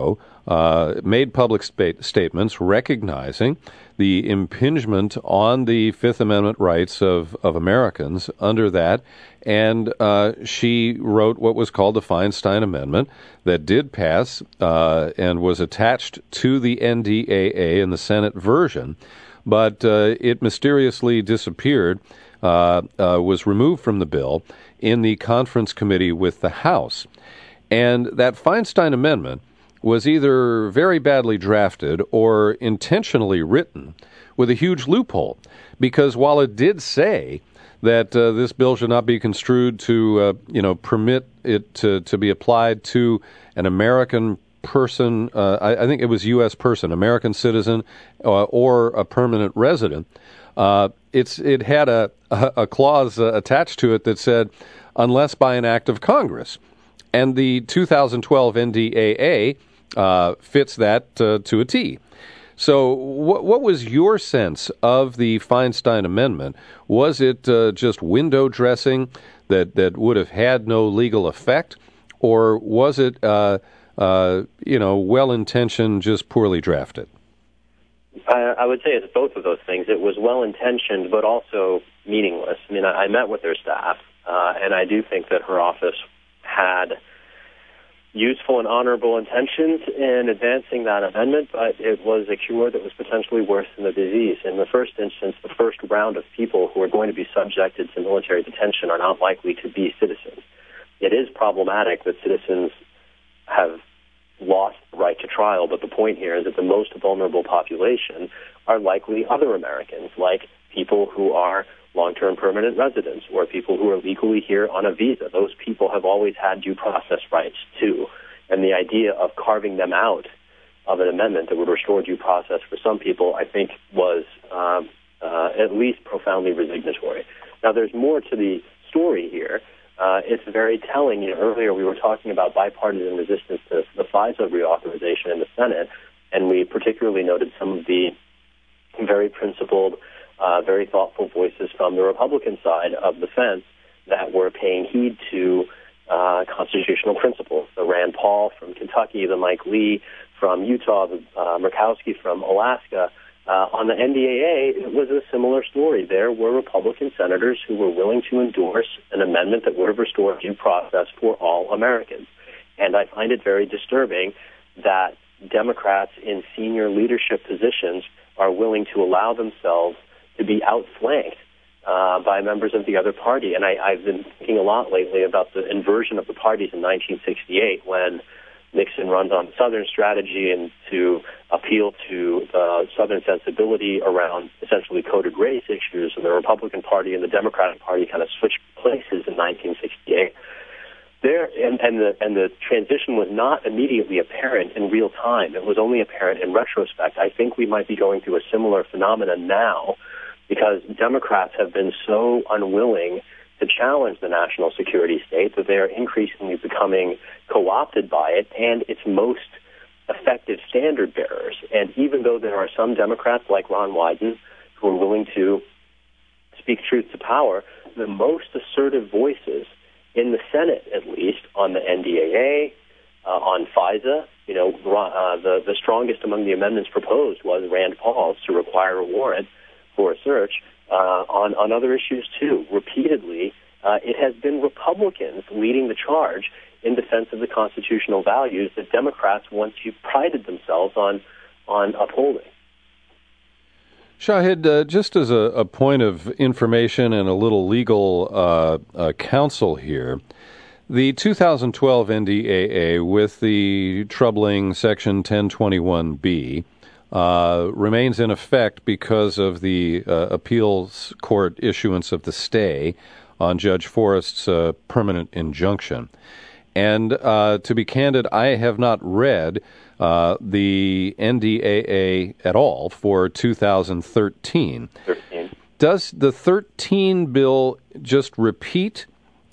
C: uh, made public spa- statements recognizing the impingement on the Fifth Amendment rights of, of Americans under that, and uh, she wrote what was called the Feinstein Amendment that did pass uh, and was attached to the N D A A in the Senate version, but uh, it mysteriously disappeared, uh, uh, was removed from the bill in the conference committee with the House. And that Feinstein Amendment was either very badly drafted or intentionally written with a huge loophole, because while it did say that uh, this bill should not be construed to, uh, you know, permit it to, to be applied to an American person, uh, I, I think it was U S person, American citizen, uh, or a permanent resident, uh, it's it had a, a, a clause uh, attached to it that said, unless by an act of Congress. And the two thousand twelve N D A A uh, fits that uh, to a T. So wh- what was your sense of the Feinstein Amendment? Was it uh, just window dressing that, that would have had no legal effect? Or was it, uh, uh, you know, well-intentioned, just poorly drafted?
D: I, I would say it's both of those things. It was well-intentioned, but also meaningless. I mean, I, I met with their staff, uh, and I do think that her office had useful and honorable intentions in advancing that amendment, but it was a cure that was potentially worse than the disease. In the first instance, the first round of people who are going to be subjected to military detention are not likely to be citizens. It is problematic that citizens have lost the right to trial, but the point here is that the most vulnerable population are likely other Americans, like people who are long-term permanent residents or people who are legally here on a visa. Those people have always had due process rights too. And the idea of carving them out of an amendment that would restore due process for some people, I think, was um, uh, at least profoundly resignatory. Now, there's more to the story here. Uh, it's very telling. You know, earlier we were talking about bipartisan resistance to the FISA reauthorization in the Senate, and we particularly noted some of the very principled, Uh, very thoughtful voices from the Republican side of the fence that were paying heed to uh, constitutional principles. The Rand Paul from Kentucky, the Mike Lee from Utah, the uh, Murkowski from Alaska. Uh, on the N D A A, it was a similar story. There were Republican senators who were willing to endorse an amendment that would have restored due process for all Americans. And I find it very disturbing that Democrats in senior leadership positions are willing to allow themselves to be outflanked uh, by members of the other party. And I, I've been thinking a lot lately about the inversion of the parties in nineteen sixty-eight when Nixon runs on Southern strategy and to appeal to the Southern sensibility around essentially coded race issues, and the Republican Party and the Democratic Party kind of switched places in nineteen sixty-eight. There, and, and, the, and the transition was not immediately apparent in real time. It was only apparent in retrospect. I think we might be going through a similar phenomenon now, because Democrats have been so unwilling to challenge the national security state that they are increasingly becoming co-opted by it and its most effective standard bearers. And even though there are some Democrats like Ron Wyden who are willing to speak truth to power, the most assertive voices in the Senate, at least, on the N D A A, uh, on FISA, you know, uh, the, the strongest among the amendments proposed was Rand Paul's to require a warrant for a search. Uh, on, on other issues, too, repeatedly, uh, it has been Republicans leading the charge in defense of the constitutional values that Democrats once prided themselves on, on upholding.
C: Shahid, uh, just as a, a point of information and a little legal uh, uh, counsel here, the two thousand twelve N D A A with the troubling Section ten twenty-one B Uh, remains in effect because of the uh, appeals court issuance of the stay on Judge Forrest's uh, permanent injunction. And uh, to be candid, I have not read uh, the N D A A at all for two thousand thirteen.
D: thirteen.
C: Does the thirteen bill just repeat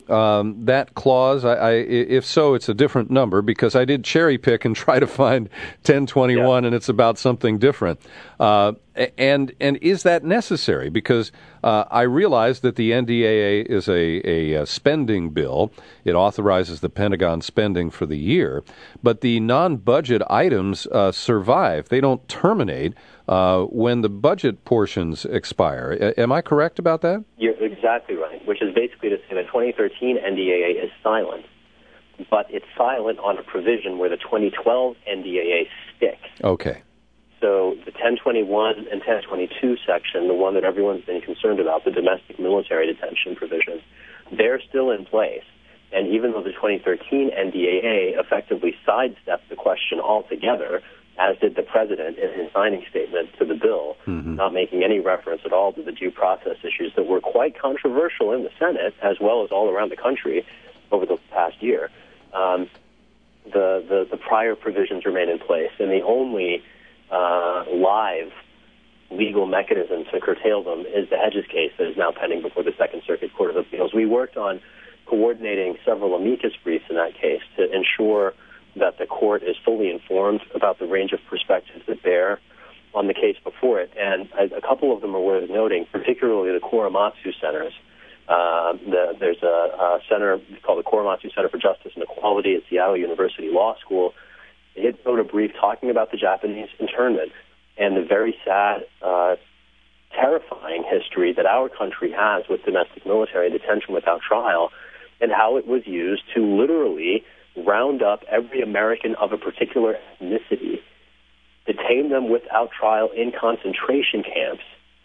C: um, that clause? I, I, if so, it's a different number because I did cherry pick and try to find ten twenty-one, yeah. and it's about something different. Uh, and and is that necessary? Because uh, I realize that the N D A A is a, a spending bill. It authorizes the Pentagon spending for the year, but the non-budget items uh, survive. They don't terminate uh, when the budget portions expire. A- am I correct about that?
D: You're exactly right, which is basically to say the twenty thirteen N D A A is silent, but it's silent on a provision where the twenty twelve N D A A sticks.
C: Okay.
D: So the ten twenty-one and ten twenty-two section, the one that everyone's been concerned about, the domestic military detention provisions, they're still in place. And even though the twenty thirteen N D A A effectively sidestepped the question altogether, as did the president in his signing statement to the bill, mm-hmm. not making any reference at all to the due process issues that were quite controversial in the Senate, as well as all around the country over the past year, um, the, the, the prior provisions remain in place. And the only uh, live legal mechanism to curtail them is the Hedges case that is now pending before the Second Circuit Court of Appeals. We worked on coordinating several amicus briefs in that case to ensure that the court is fully informed about the range of perspectives that bear on the case before it. And a, a couple of them are worth noting, particularly the Korematsu centers. Uh, the, there's a, a center called the Korematsu Center for Justice and Equality at Seattle University Law School. It wrote a brief talking about the Japanese internment and the very sad, uh, terrifying history that our country has with domestic military detention without trial, and how it was used to literally round up every American of a particular ethnicity, detain them without trial in concentration camps,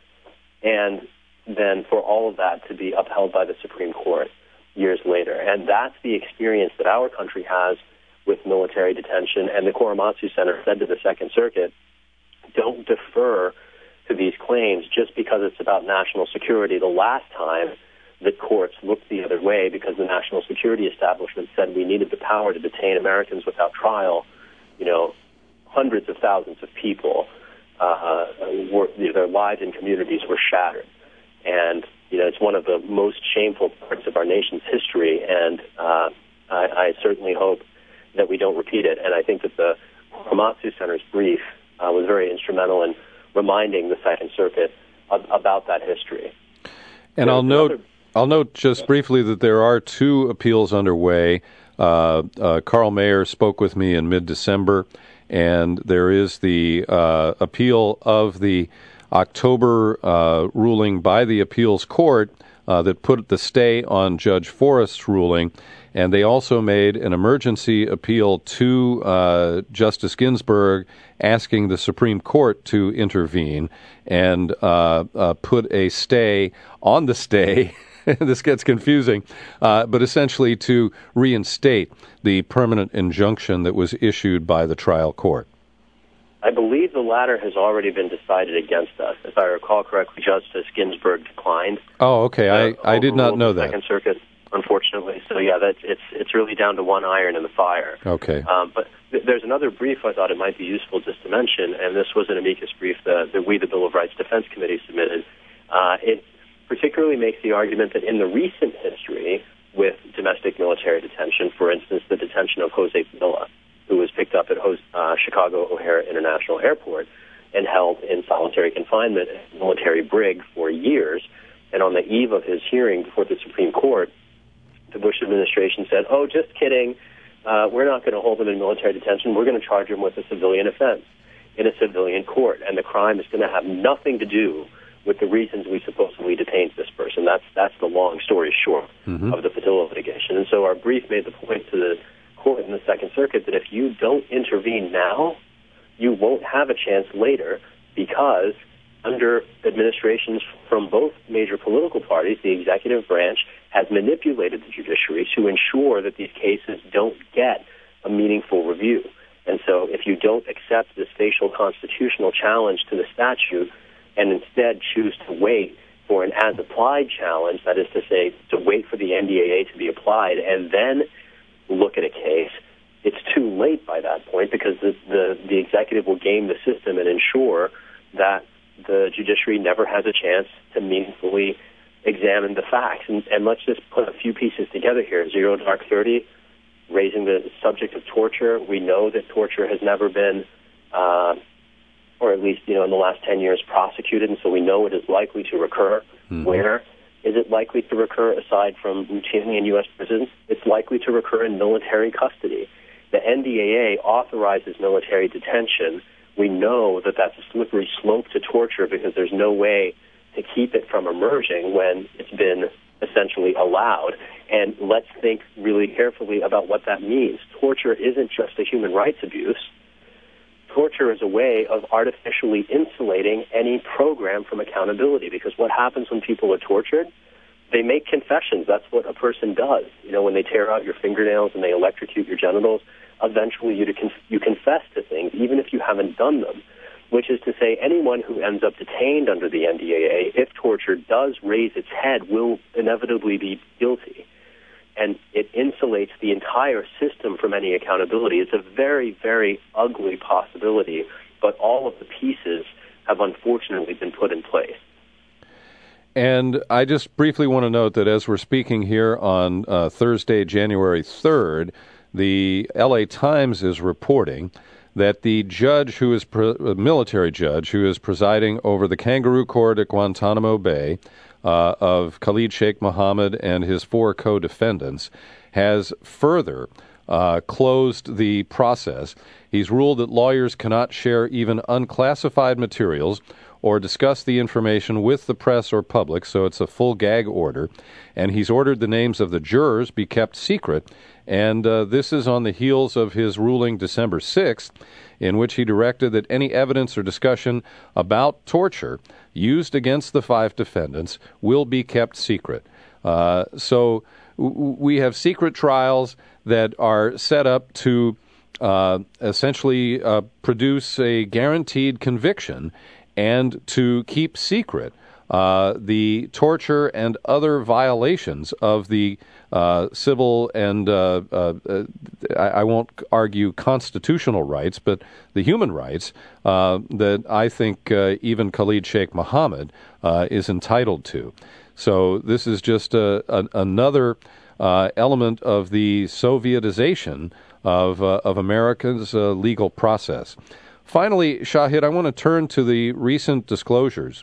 D: and then for all of that to be upheld by the Supreme Court years later. And that's the experience that our country has with military detention. And the Korematsu Center said to the Second Circuit, don't defer to these claims just because it's about national security. The last time the courts looked the other way because the national security establishment said we needed the power to detain Americans without trial, you know, hundreds of thousands of people, uh, were, their lives and communities were shattered. And, you know, it's one of the most shameful parts of our nation's history, and uh, I, I certainly hope that we don't repeat it. And I think that the Korematsu Center's brief uh, was very instrumental in reminding the Second Circuit of, about that history.
C: And There's I'll note... Another- I'll note just briefly that there are two appeals underway. Uh, uh, Carl Mayer spoke with me in mid-December, and there is the uh, appeal of the October uh, ruling by the appeals court uh, that put the stay on Judge Forrest's ruling, and they also made an emergency appeal to uh, Justice Ginsburg asking the Supreme Court to intervene and uh, uh, put a stay on the stay. This gets confusing, uh, but essentially to reinstate the permanent injunction that was issued by the trial court.
D: I believe the latter has already been decided against us. If I recall correctly, Justice Ginsburg declined.
C: Oh, okay. I, I did not know that.
D: Second Circuit, unfortunately. So, yeah, that's, it's it's really down to one iron in the fire.
C: Okay.
D: Um, but th- there's another brief I thought it might be useful just to mention, and this was an amicus brief that, that we, the Bill of Rights Defense Committee, submitted. Uh, it particularly makes the argument that in the recent history with domestic military detention, for instance, the detention of Jose Padilla, who was picked up at uh, Chicago O'Hare International Airport and held in solitary confinement at a military brig for years, and on the eve of his hearing before the Supreme Court, the Bush administration said, oh, just kidding, uh, we're not going to hold him in military detention, we're going to charge him with a civilian offense in a civilian court, and the crime is going to have nothing to do with the reasons we supposedly detained this person. That's that's the long story short mm-hmm. of the Padilla litigation. And so our brief made the point to the court in the Second Circuit that if you don't intervene now, you won't have a chance later, because under administrations from both major political parties, the executive branch has manipulated the judiciary to ensure that these cases don't get a meaningful review. And so if you don't accept this facial constitutional challenge to the statute, and instead choose to wait for an as-applied challenge, that is to say, to wait for the N D A A to be applied and then look at a case, it's too late by that point, because the, the, the executive will game the system and ensure that the judiciary never has a chance to meaningfully examine the facts. And, and let's just put a few pieces together here. Zero Dark Thirty, raising the subject of torture. We know that torture has never been, uh, or at least, you know, in the last ten years, prosecuted, and so we know it is likely to recur. Mm-hmm. Where is it likely to recur aside from routinely in U S prisons? It's likely to recur in military custody. The N D A A authorizes military detention. We know that that's a slippery slope to torture because there's no way to keep it from emerging when it's been essentially allowed. And let's think really carefully about what that means. Torture isn't just a human rights abuse. Torture is a way of artificially insulating any program from accountability, because what happens when people are tortured? They make confessions. That's what a person does. You know, when they tear out your fingernails and they electrocute your genitals, eventually you, to you confess to things, even if you haven't done them, which is to say anyone who ends up detained under the N D A A, if torture does raise its head, will inevitably be guilty. And it insulates the entire system from any accountability. It's a very, very ugly possibility, but all of the pieces have unfortunately been put in place.
C: And I just briefly want to note that as we're speaking here on uh, Thursday, January third, the L A Times is reporting that the judge who is, pre- a military judge who is presiding over the kangaroo court at Guantanamo Bay uh, of Khalid Sheikh Mohammed and his four co-defendants has further uh, closed the process. He's ruled that lawyers cannot share even unclassified materials or discuss the information with the press or public, so it's a full gag order. And he's ordered the names of the jurors be kept secret. And uh, this is on the heels of his ruling December sixth, in which he directed that any evidence or discussion about torture used against the five defendants will be kept secret. Uh, so w- we have secret trials that are set up to uh, essentially uh, produce a guaranteed conviction and to keep secret uh, the torture and other violations of the uh, civil and, uh, uh, uh, I, I won't argue constitutional rights, but the human rights uh, that I think uh, even Khalid Sheikh Mohammed uh, is entitled to. So this is just a, a, another uh, element of the Sovietization of, uh, of America's uh, legal process. Finally, Shahid, I want to turn to the recent disclosures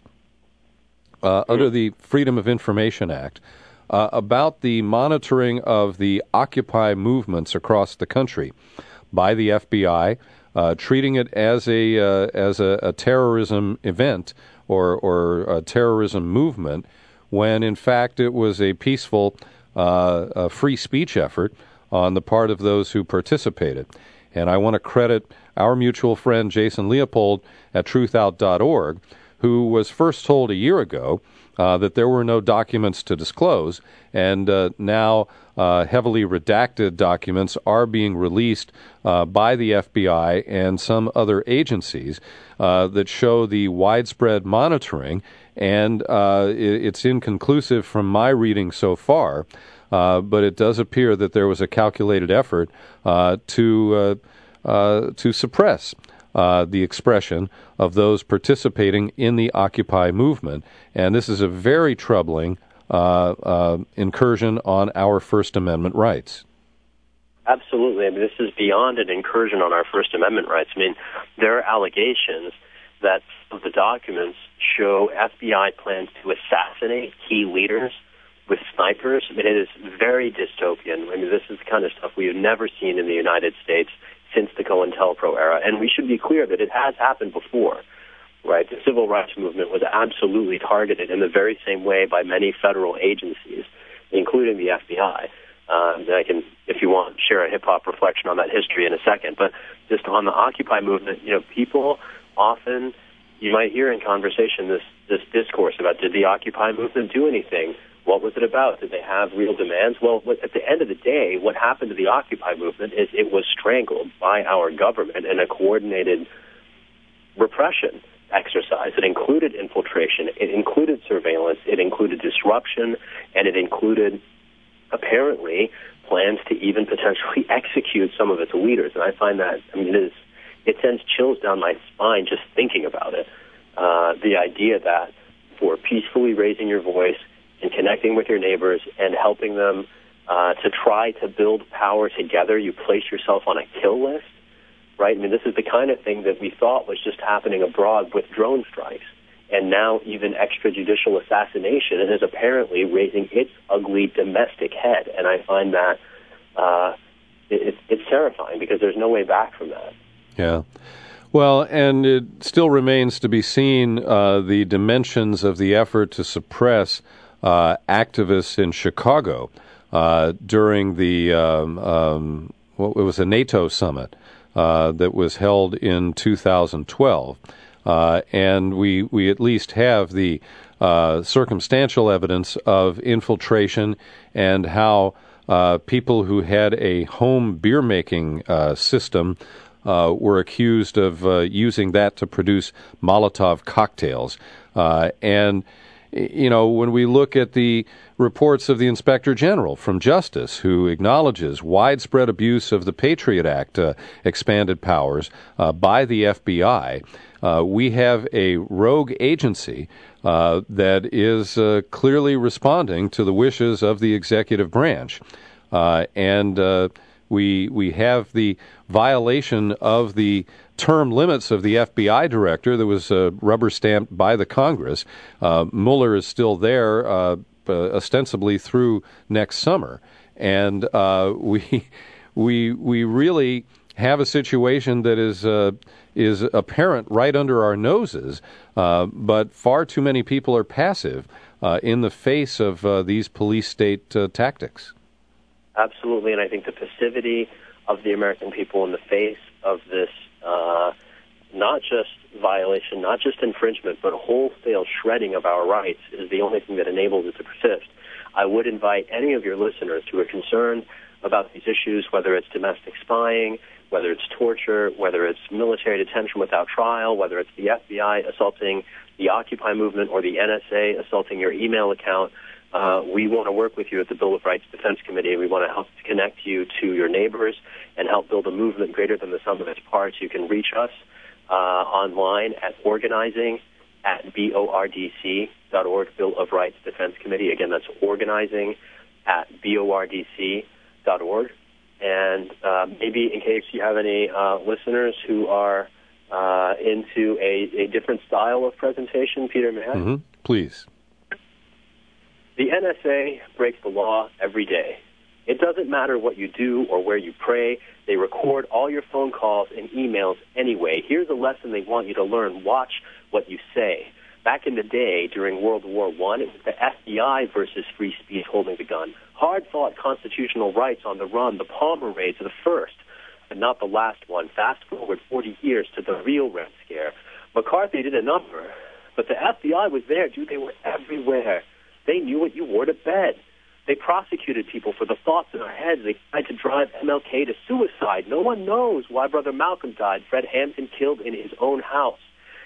C: uh, under the Freedom of Information Act uh, about the monitoring of the Occupy movements across the country by the F B I, uh, treating it as a uh, as a, a terrorism event or or a terrorism movement, when in fact it was a peaceful, uh, a free speech effort on the part of those who participated. And I want to credit our mutual friend Jason Leopold at truth out dot org, who was first told a year ago uh, that there were no documents to disclose, and uh, now uh, heavily redacted documents are being released uh, by the F B I and some other agencies uh, that show the widespread monitoring, and uh, it, it's inconclusive from my reading so far. Uh, but it does appear that there was a calculated effort uh, to uh, uh, to suppress uh, the expression of those participating in the Occupy movement, and this is a very troubling uh, uh, incursion on our First Amendment rights.
D: Absolutely. I mean, this is beyond an incursion on our First Amendment rights. I mean, there are allegations that some of the documents show F B I plans to assassinate key leaders with snipers. I mean, it is very dystopian. I mean, this is the kind of stuff we have never seen in the United States since the COINTELPRO era. And we should be clear that it has happened before, right? The civil rights movement was absolutely targeted in the very same way by many federal agencies, including the F B I. Um, and I can, if you want, share a hip-hop reflection on that history in a second. But just on the Occupy movement, you know, people often, you might hear in conversation this, this discourse about, did the Occupy movement do anything? What was it about? Did they have real demands? Well, at the end of the day, what happened to the Occupy movement is it was strangled by our government in a coordinated repression exercise. It included infiltration, it included surveillance, it included disruption, and it included, apparently, plans to even potentially execute some of its leaders. And I find that, I mean, it, is, it sends chills down my spine just thinking about it. Uh, the idea that for peacefully raising your voice, and connecting with your neighbors and helping them uh, to try to build power together. You place yourself on a kill list, right? I mean, this is the kind of thing that we thought was just happening abroad with drone strikes. And now even extrajudicial assassination is apparently raising its ugly domestic head. And I find that uh, it, it's terrifying because there's no way back from that.
C: Yeah. Well, and it still remains to be seen uh, the dimensions of the effort to suppress uh, activists in Chicago uh, during the, um, um, well, it was a NATO summit uh, that was held in two thousand twelve. Uh, and we, we at least have the uh, circumstantial evidence of infiltration and how uh, people who had a home beer-making uh, system uh, were accused of uh, using that to produce Molotov cocktails. Uh, and, you know, when we look at the reports of the Inspector General from Justice, who acknowledges widespread abuse of the Patriot Act uh, expanded powers uh, by the F B I, Uh, we have a rogue agency uh, that is uh, clearly responding to the wishes of the executive branch. Uh, and uh, we we have the violation of the term limits of the F B I director that was uh, rubber stamped by the Congress. Uh, Mueller is still there, uh, uh, ostensibly through next summer. And uh, we we we really have a situation that is uh, is apparent right under our noses, uh, but far too many people are passive uh, in the face of uh, these police state uh, tactics.
D: Absolutely, and I think the passivity of the American people in the face of this, uh, not just violation, not just infringement, but wholesale shredding of our rights is the only thing that enables it to persist. I would invite any of your listeners who are concerned about these issues, whether it's domestic spying, whether it's torture, whether it's military detention without trial, whether it's the F B I assaulting the Occupy movement or the N S A assaulting your email account, uh, we want to work with you at the Bill of Rights Defense Committee. We want to help connect you to your neighbors and help build a movement greater than the sum of its parts. You can reach us uh, online at organizing at B O R D C dot org, Bill of Rights Defense Committee. Again, that's organizing at B O R D C dot org. And uh, maybe in case you have any uh, listeners who are uh, into a, a different style of presentation, Peter, may I?
C: Mm-hmm. Please.
D: The N S A breaks the law every day. It doesn't matter what you do or where you pray. They record all your phone calls and emails anyway. Here's a lesson they want you to learn. Watch what you say. Back in the day, during World War One, it was the F B I versus free speech holding the gun. Hard-fought constitutional rights on the run. The Palmer raids are the first, but not the last one. Fast forward forty years to the real Red Scare. McCarthy did a number, but the F B I was there, dude. They were everywhere. They knew what you wore to bed. They prosecuted people for the thoughts in their heads. They tried to drive M L K to suicide. No one knows why Brother Malcolm died. Fred Hampton killed in his own house.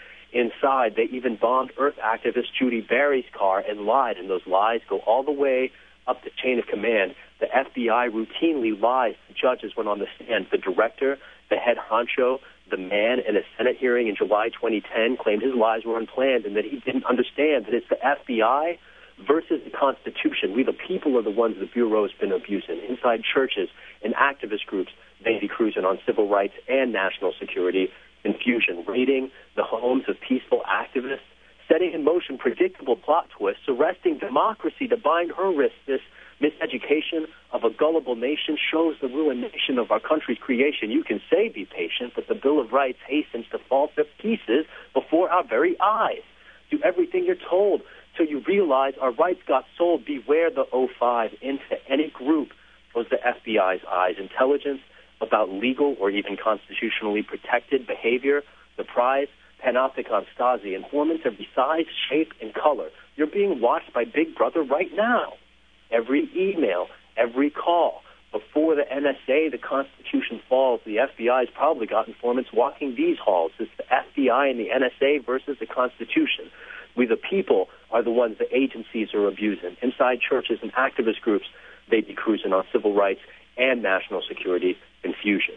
D: Inside, they even bombed Earth activist Judy Barry's car and lied, and those lies go all the way up the chain of command. The F B I routinely lies to judges when on the stand. The director, the head honcho, the man in a Senate hearing in July twenty ten claimed his lies were unplanned and that he didn't understand that it's the F B I versus the Constitution. We, the people, are the ones the Bureau has been abusing. Inside churches and activist groups, they be cruising on civil rights and national security. Confusion, raiding the homes of peaceful activists, setting in motion predictable plot twists, arresting democracy to bind her wrists. This miseducation of a gullible nation shows the ruination of our country's creation. You can say be patient, but the Bill of Rights hastens to fall to pieces before our very eyes. Do everything you're told till you realize our rights got sold. Beware the oh five into any group was the F B I's eyes. Intelligence about legal or even constitutionally protected behavior, the prize, panopticon Stasi, informants every size, shape, and color. You're being watched by Big Brother right now. Every email, every call. Before the N S A, the Constitution falls, the F B I's probably got informants walking these halls. It's the F B I and the N S A versus the Constitution. We, the people, are the ones the agencies are abusing. Inside churches and activist groups, they be cruising on civil rights and national security. Confusion.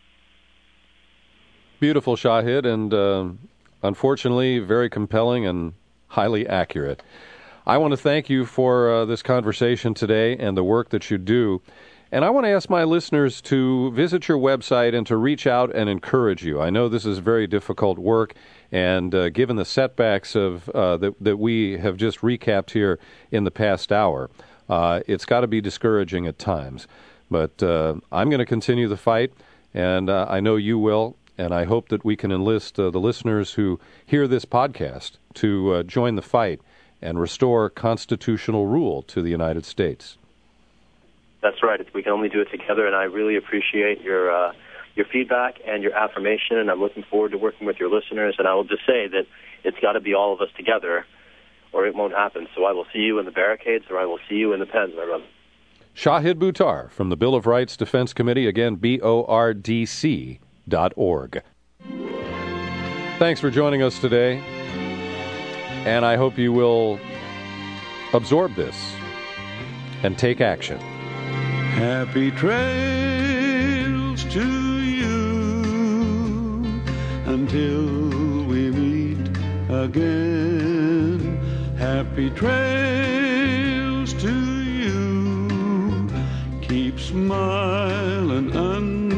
C: Beautiful, Shahid, and uh, unfortunately very compelling and highly accurate. I want to thank you for uh, this conversation today and the work that you do. And I want to ask my listeners to visit your website and to reach out and encourage you. I know this is very difficult work, and uh, given the setbacks of uh, that, that we have just recapped here in the past hour, uh, it's got to be discouraging at times. But uh, I'm going to continue the fight, and uh, I know you will, and I hope that we can enlist uh, the listeners who hear this podcast to uh, join the fight and restore constitutional rule to the United States.
D: That's right. We can only do it together, and I really appreciate your uh, your feedback and your affirmation, and I'm looking forward to working with your listeners. And I will just say that it's got to be all of us together, or it won't happen. So I will see you in the barricades, or I will see you in the pens, my brother.
C: Shahid Buttar from the Bill of Rights Defense Committee, again, B O R D C dot org. Thanks for joining us today, and I hope you will absorb this and take action.
E: Happy trails to you until we meet again. Happy trails to you. Keep smiling.